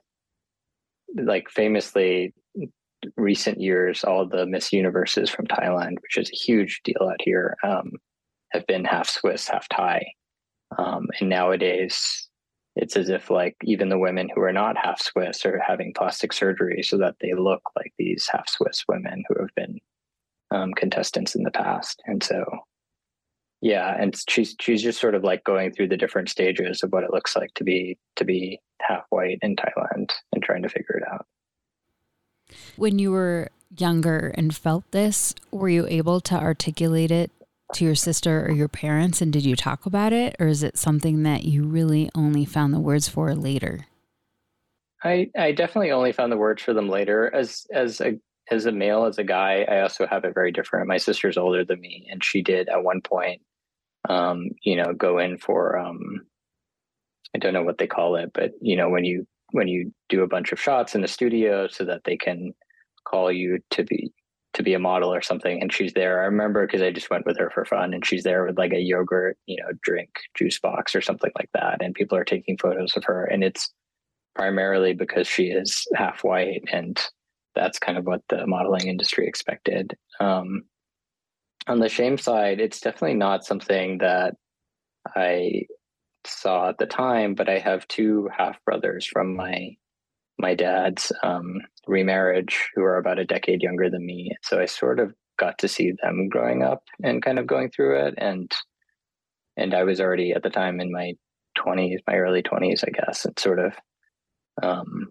like famously recent years, all the Miss Universes from Thailand, which is a huge deal out here, um, have been half Swiss, half Thai. Um, and nowadays it's as if like even the women who are not half Swiss are having plastic surgery so that they look like these half Swiss women who have been um, contestants in the past. And so, yeah, and she's she's just sort of like going through the different stages of what it looks like to be to be half white in Thailand and trying to figure it out. When you were younger and felt this, were you able to articulate it to your sister or your parents, and did you talk about it, or is it something that you really only found the words for later? I I definitely only found the words for them later. As as a as a male, as a guy, I also have it very different. My sister's older than me, and she did at one point, um, you know, go in for um, I don't know what they call it, but you know, when you when you do a bunch of shots in the studio so that they can call you to be to be a model or something, and she's there. I remember because I just went with her for fun, and she's there with like a yogurt, you know, drink juice box or something like that, and people are taking photos of her, and it's primarily because she is half white, and that's kind of what the modeling industry expected. Um, on the shame side, it's definitely not something that I saw at the time, but I have two half brothers from my my dad's um, remarriage who are about a decade younger than me. So I sort of got to see them growing up and kind of going through it. And and I was already at the time in my twenties, my early twenties, I guess, and sort of, um,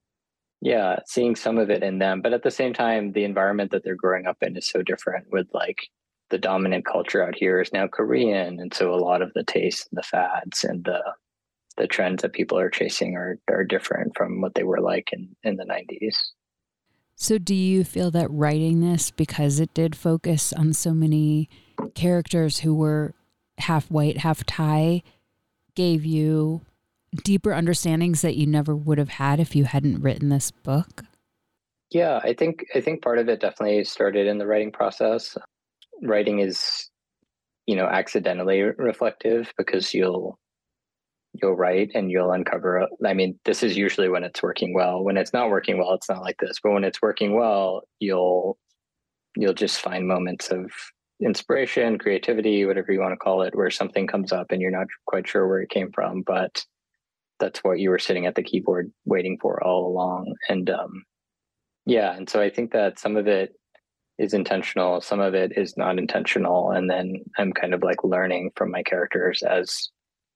yeah, seeing some of it in them. But at the same time, the environment that they're growing up in is so different, with like the dominant culture out here is now Korean. And so a lot of the tastes and the fads and the the trends that people are chasing are are different from what they were like in, in the nineties. So do you feel that writing this, because it did focus on so many characters who were half white, half Thai, gave you deeper understandings that you never would have had if you hadn't written this book? Yeah, I think I think part of it definitely started in the writing process. Writing is, you know, accidentally reflective, because you'll you'll write and you'll uncover. I mean, this is usually when it's working well. When it's not working well, it's not like this. But when it's working well, you'll you'll just find moments of inspiration, creativity, whatever you want to call it, where something comes up and you're not quite sure where it came from, but that's what you were sitting at the keyboard waiting for all along. And um, yeah, and so I think that some of it is intentional, some of it is not intentional, and then I'm kind of like learning from my characters as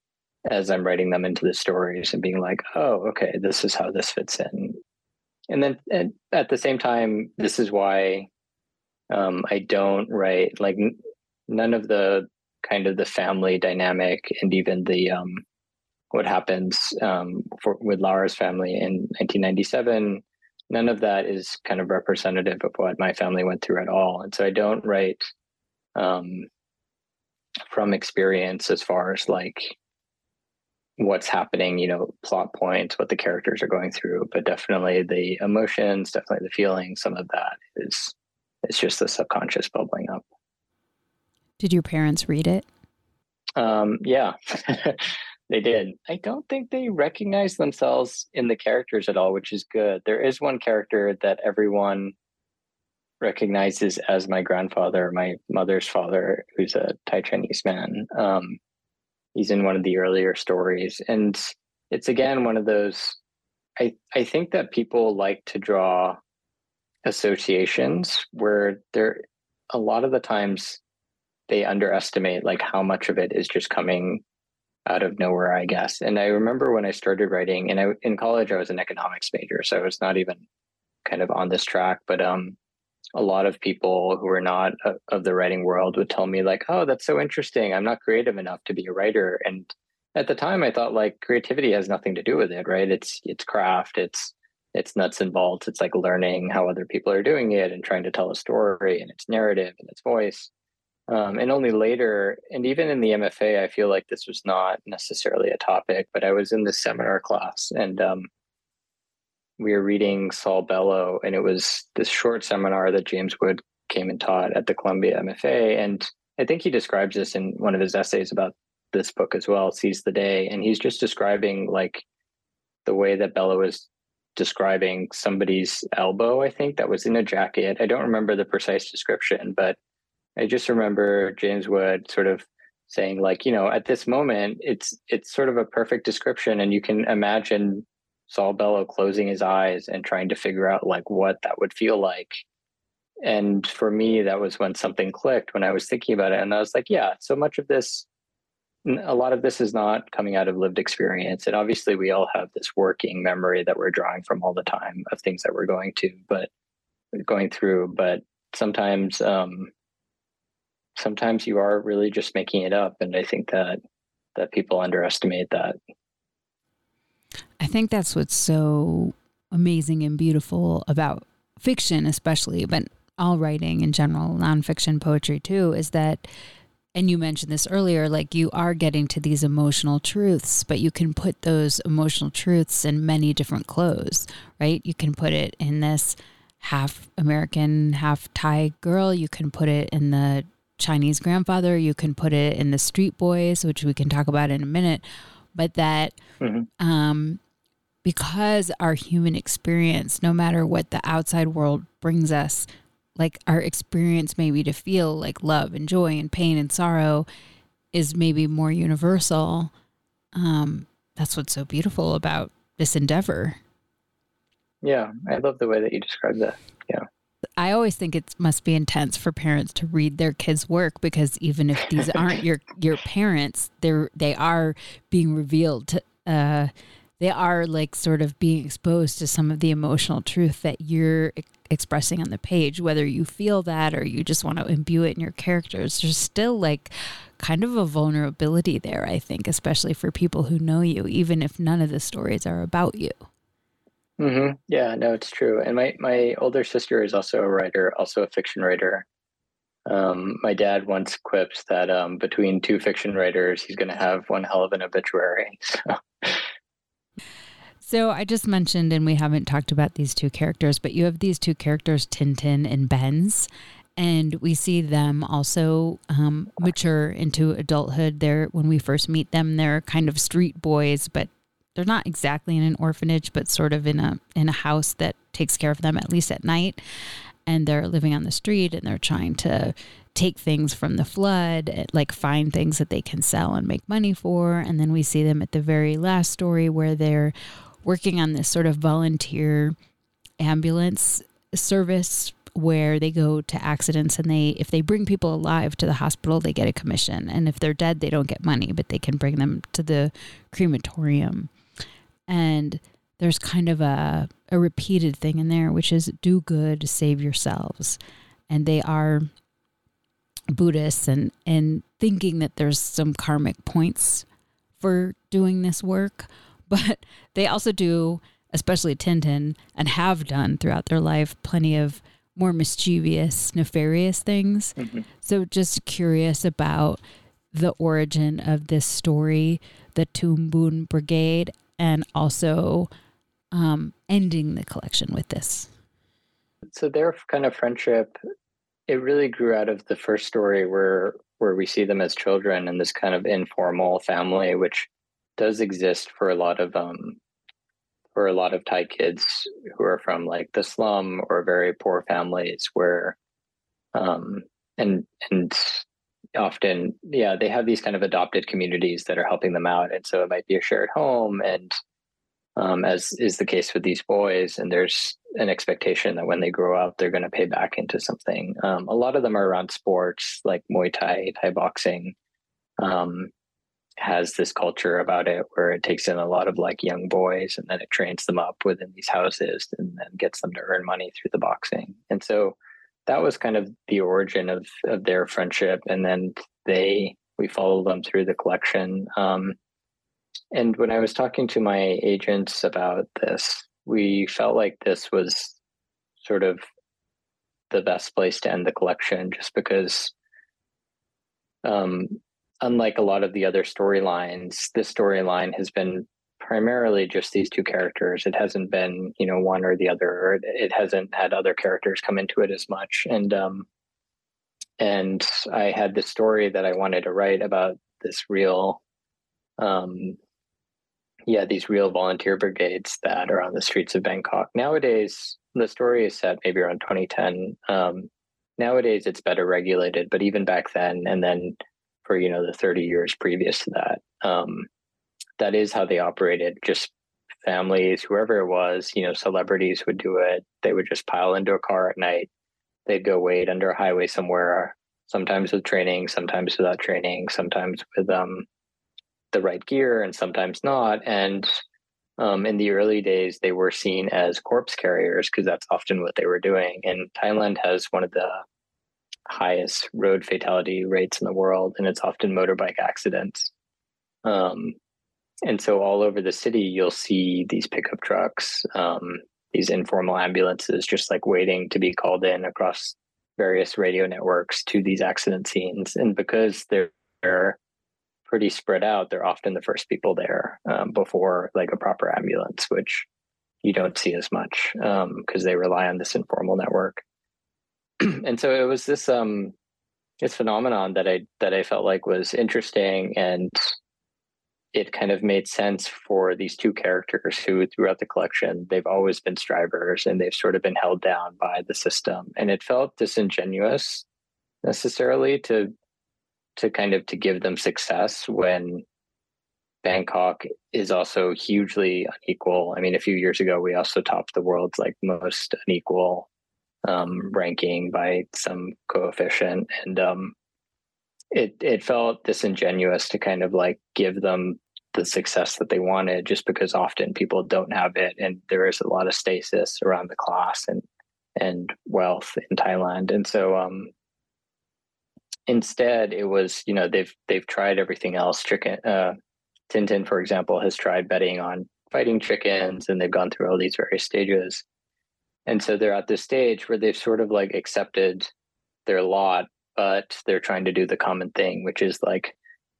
as I'm writing them into the stories and being like, oh, okay, this is how this fits in. And then and at the same time, this is why um, I don't write like n- none of the kind of the family dynamic, and even the um, what happens um, for, with Lara's family in nineteen ninety-seven, none of that is kind of representative of what my family went through at all. And so I don't write um, from experience as far as like what's happening, you know, plot points, what the characters are going through, but definitely the emotions, definitely the feelings, some of that is, it's just the subconscious bubbling up. Did your parents read it? Um, yeah, they did. I don't think they recognize themselves in the characters at all, which is good. There is one character that everyone recognizes as my grandfather, my mother's father, who's a Thai Chinese man. Um, he's in one of the earlier stories. And it's, again, one of those, I, I think that people like to draw associations where they're, a lot of the times they underestimate like how much of it is just coming out of nowhere, I guess. And I remember when I started writing, and I, in college, I was an economics major, so I was not even kind of on this track, but um, a lot of people who are not a, of the writing world would tell me like, oh, that's so interesting. I'm not creative enough to be a writer. And at the time I thought like creativity has nothing to do with it, right? It's, it's craft, it's, it's nuts and bolts. It's like learning how other people are doing it and trying to tell a story and its narrative and its voice. Um, and only later, and even in the M F A, I feel like this was not necessarily a topic, but I was in this seminar class and um, we were reading Saul Bellow, and it was this short seminar that James Wood came and taught at the Columbia M F A. And I think he describes this in one of his essays about this book as well, Seize the Day. And he's just describing like the way that Bellow is describing somebody's elbow, I think, that was in a jacket. I don't remember the precise description, but I just remember James Wood sort of saying like, you know, at this moment, it's it's sort of a perfect description. And you can imagine Saul Bellow closing his eyes and trying to figure out like what that would feel like. And for me, that was when something clicked when I was thinking about it. And I was like, yeah, so much of this, a lot of this is not coming out of lived experience. And obviously we all have this working memory that we're drawing from all the time of things that we're going to, but going through, but sometimes, um, sometimes you are really just making it up. And I think that, that people underestimate that. I think that's what's so amazing and beautiful about fiction, especially, but all writing in general, nonfiction, poetry too, is that, and you mentioned this earlier, like you are getting to these emotional truths, but you can put those emotional truths in many different clothes, right? You can put it in this half American, half Thai girl. You can put it in the Chinese grandfather. You can put it in the street boys, which we can talk about in a minute. But that, mm-hmm. um, because our human experience, no matter what the outside world brings us, like our experience maybe to feel like love and joy and pain and sorrow is maybe more universal. Um, that's what's so beautiful about this endeavor. Yeah, I love the way that you described that. Yeah. I always think it must be intense for parents to read their kids' work, because even if these aren't your, your parents, they're, they are being revealed to, uh, they are like sort of being exposed to some of the emotional truth that you're e- expressing on the page, whether you feel that or you just want to imbue it in your characters. There's still like kind of a vulnerability there, I think, especially for people who know you, even if none of the stories are about you. Mm-hmm. Yeah, no, it's true. And my, my older sister is also a writer, also a fiction writer. Um, my dad once quips that um, between two fiction writers, he's going to have one hell of an obituary. So. So I just mentioned, and we haven't talked about these two characters, but you have these two characters, Tintin and Benz, and we see them also um, mature into adulthood. They're, when we first meet them, they're kind of street boys, but they're not exactly in an orphanage, but sort of in a in a house that takes care of them, at least at night. And they're living on the street, and they're trying to take things from the flood, like find things that they can sell and make money for. And then we see them at the very last story where they're working on this sort of volunteer ambulance service where they go to accidents, and they, if they bring people alive to the hospital, they get a commission. And if they're dead, they don't get money, but they can bring them to the crematorium. And there's kind of a, a repeated thing in there, which is do good, save yourselves. And they are Buddhists and, and thinking that there's some karmic points for doing this work. But they also do, especially Tintin, and have done throughout their life, plenty of more mischievous, nefarious things. Mm-hmm. So just curious about the origin of this story, the Toon Brigade, and also um, ending the collection with this. So their kind of friendship, it really grew out of the first story where where we see them as children and this kind of informal family, which does exist for a lot of um, for a lot of Thai kids who are from like the slum or very poor families, where um, and and often, yeah, they have these kind of adopted communities that are helping them out, and so it might be a shared home, and um, as is the case with these boys, and there's an expectation that when they grow up, they're going to pay back into something. Um, a lot of them are around sports, like Muay Thai, Thai boxing. Um, has this culture about it where it takes in a lot of like young boys, and then it trains them up within these houses and then gets them to earn money through the boxing. And so that was kind of the origin of, of their friendship. And then they, we followed them through the collection. Um, and when I was talking to my agents about this, we felt like this was sort of the best place to end the collection, just because um, unlike a lot of the other storylines, this storyline has been primarily just these two characters. It hasn't been, you know, one or the other, or it hasn't had other characters come into it as much. And um, and I had this story that I wanted to write about this real, um, yeah, these real volunteer brigades that are on the streets of Bangkok. Nowadays, the story is set maybe around twenty ten. Um, nowadays, it's better regulated, but even back then, and then for, you know, the thirty years previous to that, um, that is how they operated. Just families, whoever it was, you know, celebrities would do it. They would just pile into a car at night. They'd go wait under a highway somewhere, sometimes with training, sometimes without training, sometimes with um, the right gear and sometimes not. And um, in the early days, they were seen as corpse carriers because that's often what they were doing. And Thailand has one of the highest road fatality rates in the world, and it's often motorbike accidents. Um, and so all over the city, you'll see these pickup trucks, um, these informal ambulances, just like waiting to be called in across various radio networks to these accident scenes. And because they're, they're pretty spread out, they're often the first people there um, before like a proper ambulance, which you don't see as much because um, they rely on this informal network. And so it was this um, this phenomenon that I that I felt like was interesting, and it kind of made sense for these two characters who, throughout the collection, they've always been strivers and they've sort of been held down by the system. And it felt disingenuous necessarily to to kind of to give them success when Bangkok is also hugely unequal. I mean, a few years ago, we also topped the world's like most unequal um, ranking by some coefficient. And um, it, it felt disingenuous to kind of like give them the success that they wanted, just because often people don't have it. And there is a lot of stasis around the class and, and wealth in Thailand. And so, um, instead, it was, you know, they've they've tried everything else. Chicken, uh, Tintin, for example, has tried betting on fighting chickens, and they've gone through all these various stages. And so they're at this stage where they've sort of like accepted their lot, but they're trying to do the common thing, which is like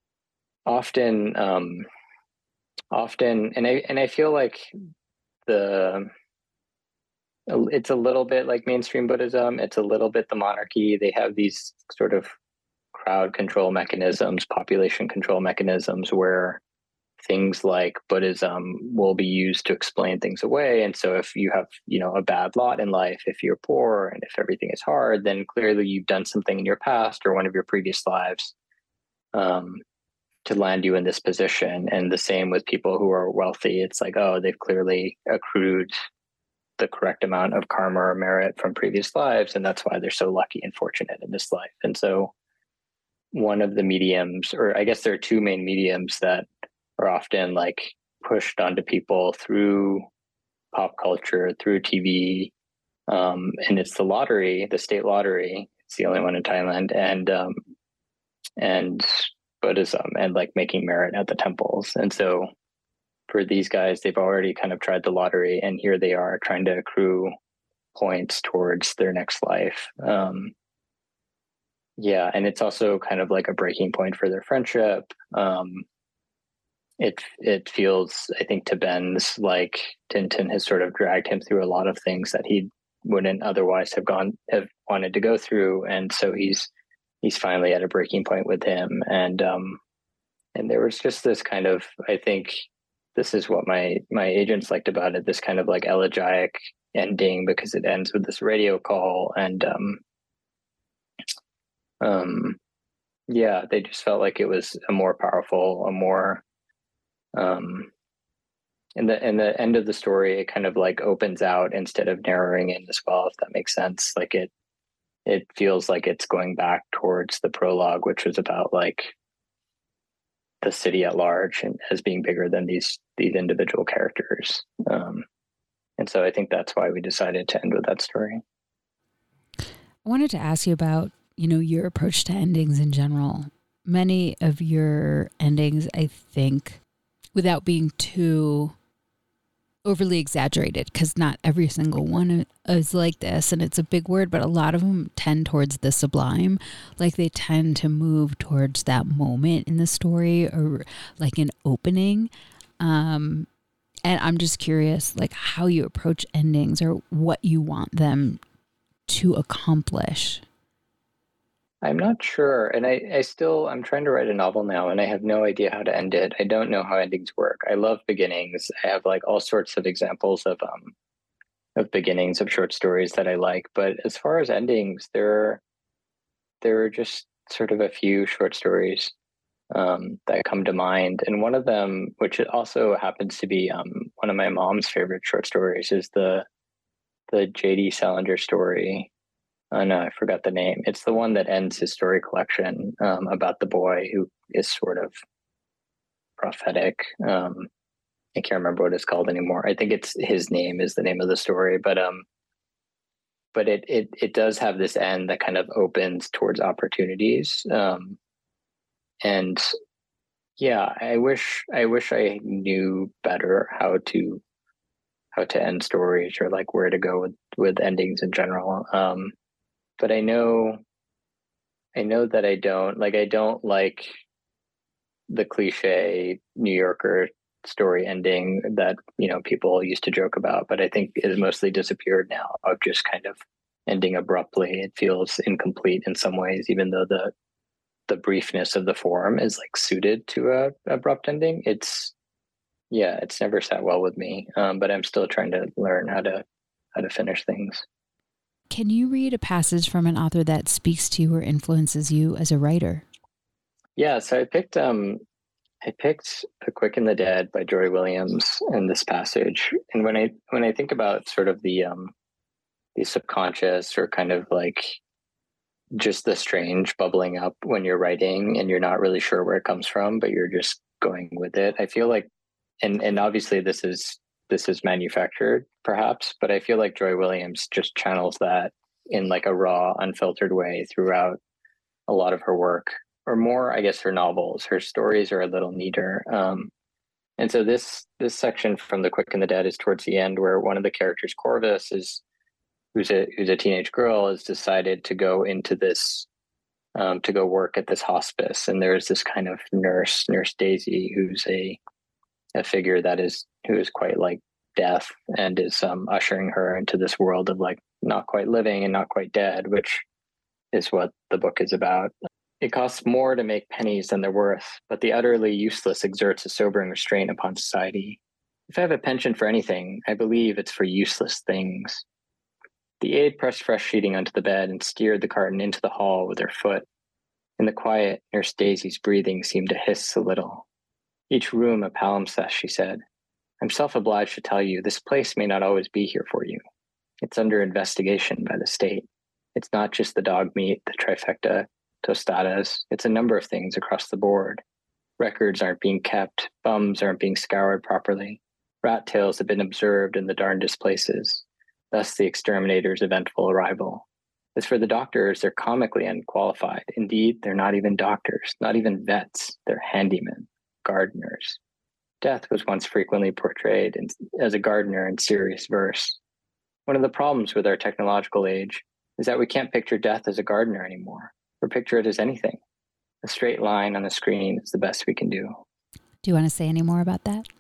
often, um, often, and I and I feel like the it's a little bit like mainstream Buddhism. It's a little bit the monarchy. They have these sort of crowd control mechanisms, population control mechanisms, where things like Buddhism will be used to explain things away. And so if you have, you know, a bad lot in life, if you're poor and if everything is hard, then clearly you've done something in your past or one of your previous lives um, to land you in this position. And the same with people who are wealthy. It's like, oh, they've clearly accrued the correct amount of karma or merit from previous lives, and that's why they're so lucky and fortunate in this life. And so one of the mediums, or I guess there are two main mediums that are often like pushed onto people through pop culture, through T V, um, and it's the lottery, the state lottery. It's the only one in Thailand, and um, and Buddhism, and like making merit at the temples. And so for these guys, they've already kind of tried the lottery, and here they are trying to accrue points towards their next life. Um, yeah, and it's also kind of like a breaking point for their friendship. Um, it it feels, I think, to Ben's like Tintin has sort of dragged him through a lot of things that he wouldn't otherwise have gone have wanted to go through, and so he's he's finally at a breaking point with him. And, um, and there was just this kind of, I think this is what my, my agents liked about it, this kind of like elegiac ending, because it ends with this radio call. And, um, um, yeah, they just felt like it was a more powerful, a more, um, in the, in the end of the story, it kind of like opens out instead of narrowing in as well, if that makes sense. Like it, it feels like it's going back towards the prologue, which was about like the city at large and as being bigger than these, these individual characters. Um, and so I think that's why we decided to end with that story. I wanted to ask you about, you know, your approach to endings in general. Many of your endings, I think, without being too overly exaggerated, because not every single one is like this, and it's a big word, but a lot of them tend towards the sublime. Like they tend to move towards that moment in the story, or like an opening. Um, and I'm just curious, like how you approach endings or what you want them to accomplish. I'm not sure. And I, I still, I'm trying to write a novel now and I have no idea how to end it. I don't know how endings work. I love beginnings. I have like all sorts of examples of, um, of beginnings of short stories that I like. But as far as endings, there, there are just sort of a few short stories, um, that come to mind. And one of them, which also happens to be, um, one of my mom's favorite short stories, is the, the J D Salinger story. Oh no, I forgot the name. It's the one that ends his story collection, um, about the boy who is sort of prophetic. Um, I can't remember what it's called anymore. I think it's His Name is the name of the story, but um, but it it it does have this end that kind of opens towards opportunities. Um, and yeah, I wish I wish I knew better how to how to end stories, or like where to go with with endings in general. Um, But I know, I know that I don't like, I don't like the cliche New Yorker story ending that, you know, people used to joke about, but I think is mostly disappeared now, of just kind of ending abruptly. It feels incomplete in some ways, even though the, the briefness of the form is like suited to a abrupt ending. It's, yeah, it's never sat well with me. Um, but I'm still trying to learn how to, how to finish things. Can you read a passage from an author that speaks to you or influences you as a writer? Yeah, so I picked um, I picked "The Quick and the Dead" by Joy Williams in this passage. And when I when I think about sort of the um, the subconscious, or kind of like just the strange bubbling up when you're writing and you're not really sure where it comes from, but you're just going with it, I feel like, and and obviously this is. this is manufactured perhaps, but I feel like Joy Williams just channels that in like a raw, unfiltered way throughout a lot of her work, or more, I guess, her novels. Her stories are a little neater. Um, and so this, this section from The Quick and the Dead is towards the end, where one of the characters, Corvus, is, who's a, who's a teenage girl, has decided to go into this, um, to go work at this hospice. And there's this kind of nurse, Nurse Daisy, who's a, a figure that is who is quite like death, and is um, ushering her into this world of like not quite living and not quite dead, which is what the book is about. It costs more to make pennies than they're worth, but the utterly useless exerts a sobering restraint upon society. If I have a penchant for anything, I believe it's for useless things. The aide pressed fresh sheeting onto the bed and steered the carton into the hall with her foot. In the quiet, Nurse Daisy's breathing seemed to hiss a little. Each room a palimpsest, she said. I'm self-obliged to tell you, this place may not always be here for you. It's under investigation by the state. It's not just the dog meat, the trifecta tostadas. It's a number of things across the board. Records aren't being kept. Bums aren't being scoured properly. Rat tails have been observed in the darndest places. Thus the exterminator's eventful arrival. As for the doctors, they're comically unqualified. Indeed, they're not even doctors, not even vets. They're handymen. Gardeners. Death was once frequently portrayed in, as a gardener in serious verse. One of the problems with our technological age is that we can't picture death as a gardener anymore, or picture it as anything. A straight line on the screen is the best we can do. Do you want to say any more about that?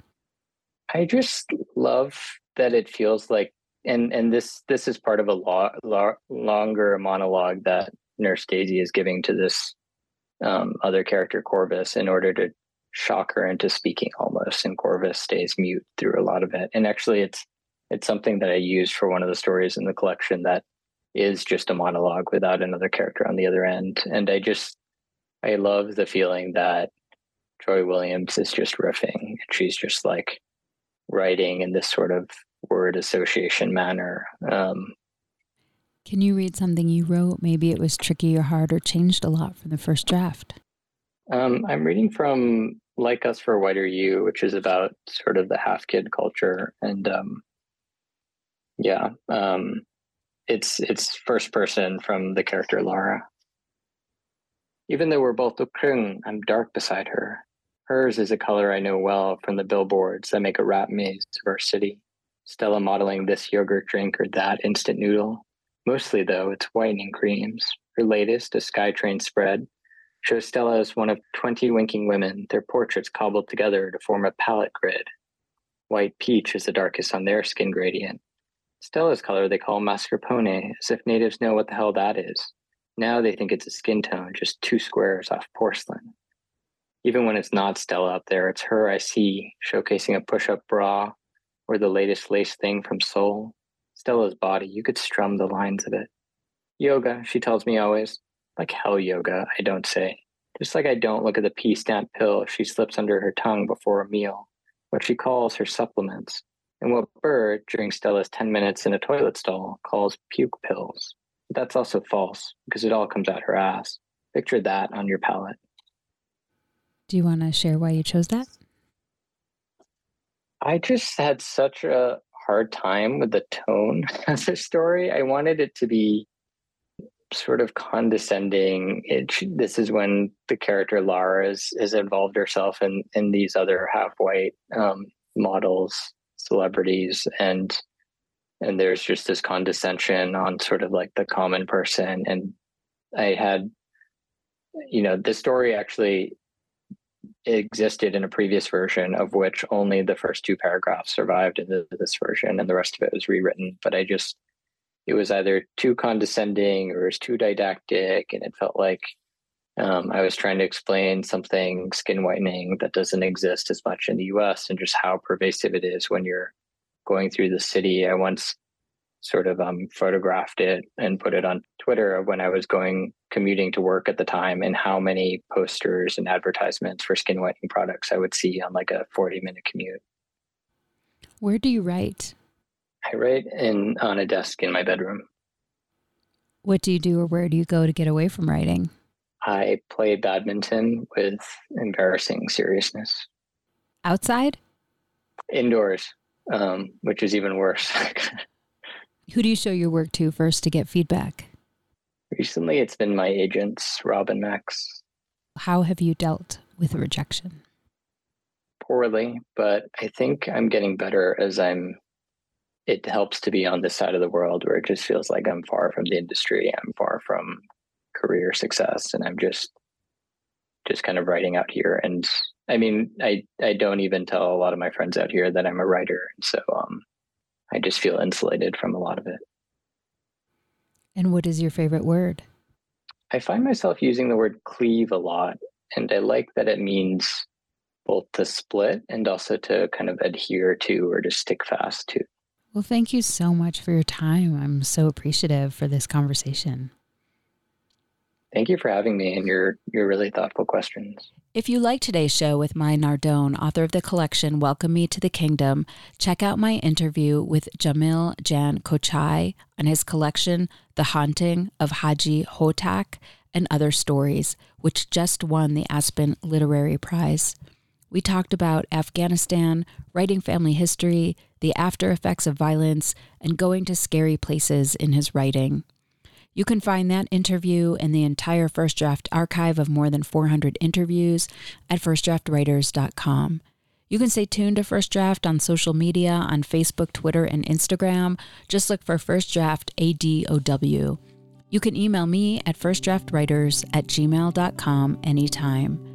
I just love that it feels like, and and this this is part of a lo- lo- longer monologue that Nurse Daisy is giving to this um, other character, Corvus, in order to shock her into speaking almost. And Corvus stays mute through a lot of it. And actually, it's it's something that I used for one of the stories in the collection that is just a monologue without another character on the other end. And I just, I love the feeling that Joy Williams is just riffing. She's just like writing in this sort of word association manner. Um, Can you read something you wrote? Maybe it was tricky or hard or changed a lot from the first draft. um, I'm reading from Like Us for Whiter You, which is about sort of the half kid culture. And um, yeah, um, it's it's first person from the character Lara. Even though we're both Krung, I'm dark beside her. Hers is a color I know well from the billboards that make a rap maze of our city. Stella modeling this yogurt drink or that instant noodle. Mostly, though, it's whitening creams. Her latest, a SkyTrain spread, shows Stella as one of twenty winking women, their portraits cobbled together to form a palette grid. White peach is the darkest on their skin gradient. Stella's color they call mascarpone, as if natives know what the hell that is. Now they think it's a skin tone, just two squares off porcelain. Even when it's not Stella up there, it's her I see, showcasing a push-up bra or the latest lace thing from Seoul. Stella's body, you could strum the lines of it. Yoga, she tells me always. Like hell yoga, I don't say. Just like I don't look at the pea-stamp pill she slips under her tongue before a meal, what she calls her supplements, and what Bird, during Stella's ten minutes in a toilet stall, calls puke pills. But that's also false, because it all comes out her ass. Picture that on your palate. Do you want to share why you chose that? I just had such a hard time with the tone of the story. I wanted it to be sort of condescending. It, this is when the character Lara has, has involved herself in, in these other half-white um, models, celebrities, and and there's just this condescension on sort of like the common person. And I had, you know, the story actually existed in a previous version, of which only the first two paragraphs survived in the, this version, and the rest of it was rewritten. But I just, it was either too condescending or it was too didactic, and it felt like um, I was trying to explain something skin whitening that doesn't exist as much in the U S, and just how pervasive it is when you're going through the city. I once sort of um, photographed it and put it on Twitter of when I was going commuting to work at the time, and how many posters and advertisements for skin whitening products I would see on like a forty minute commute. Where do you write? I write in on a desk in my bedroom. What do you do, or where do you go to get away from writing? I play badminton with embarrassing seriousness. Outside? Indoors, um, which is even worse. Who do you show your work to first to get feedback? Recently, it's been my agents, Rob and Max. How have you dealt with rejection? Poorly, but I think I'm getting better as I'm, it helps to be on this side of the world where it just feels like I'm far from the industry. I'm far from career success, and I'm just, just kind of writing out here. And I mean, I, I don't even tell a lot of my friends out here that I'm a writer. And so, um, I just feel insulated from a lot of it. And what is your favorite word? I find myself using the word cleave a lot, and I like that it means both to split and also to kind of adhere to or to stick fast to. Well, thank you so much for your time. I'm so appreciative for this conversation. Thank you for having me and your your really thoughtful questions. If you like today's show with Mai Nardone, author of the collection Welcome Me to the Kingdom, check out my interview with Jamil Jan Kochai on his collection The Haunting of Haji Hotak and Other Stories, which just won the Aspen Literary Prize. We talked about Afghanistan, writing family history, the after effects of violence, and going to scary places in his writing. You can find that interview and the entire First Draft archive of more than four hundred interviews at first draft writers dot com. You can stay tuned to First Draft on social media on Facebook, Twitter, and Instagram. Just look for First Draft A D O W. You can email me at first draft writers at gmail dot com anytime.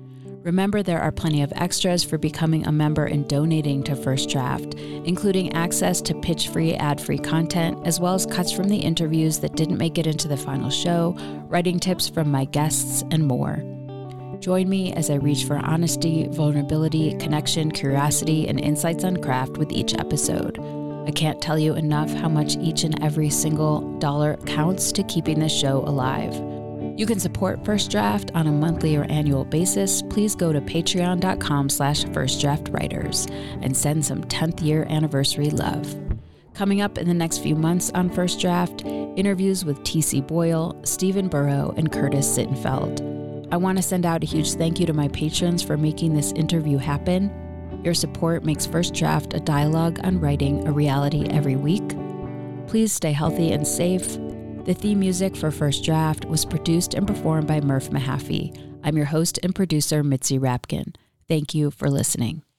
Remember, there are plenty of extras for becoming a member and donating to First Draft, including access to pitch-free, ad-free content, as well as cuts from the interviews that didn't make it into the final show, writing tips from my guests, and more. Join me as I reach for honesty, vulnerability, connection, curiosity, and insights on craft with each episode. I can't tell you enough how much each and every single dollar counts to keeping this show alive. You can support First Draft on a monthly or annual basis. Please go to patreon.com slash firstdraftwriters and send some tenth year anniversary love. Coming up in the next few months on First Draft, interviews with T C Boyle, Stephen Burrow, and Curtis Sittenfeld. I want to send out a huge thank you to my patrons for making this interview happen. Your support makes First Draft a dialogue on writing a reality every week. Please stay healthy and safe. The theme music for First Draft was produced and performed by Murph Mahaffey. I'm your host and producer, Mitzi Rapkin. Thank you for listening.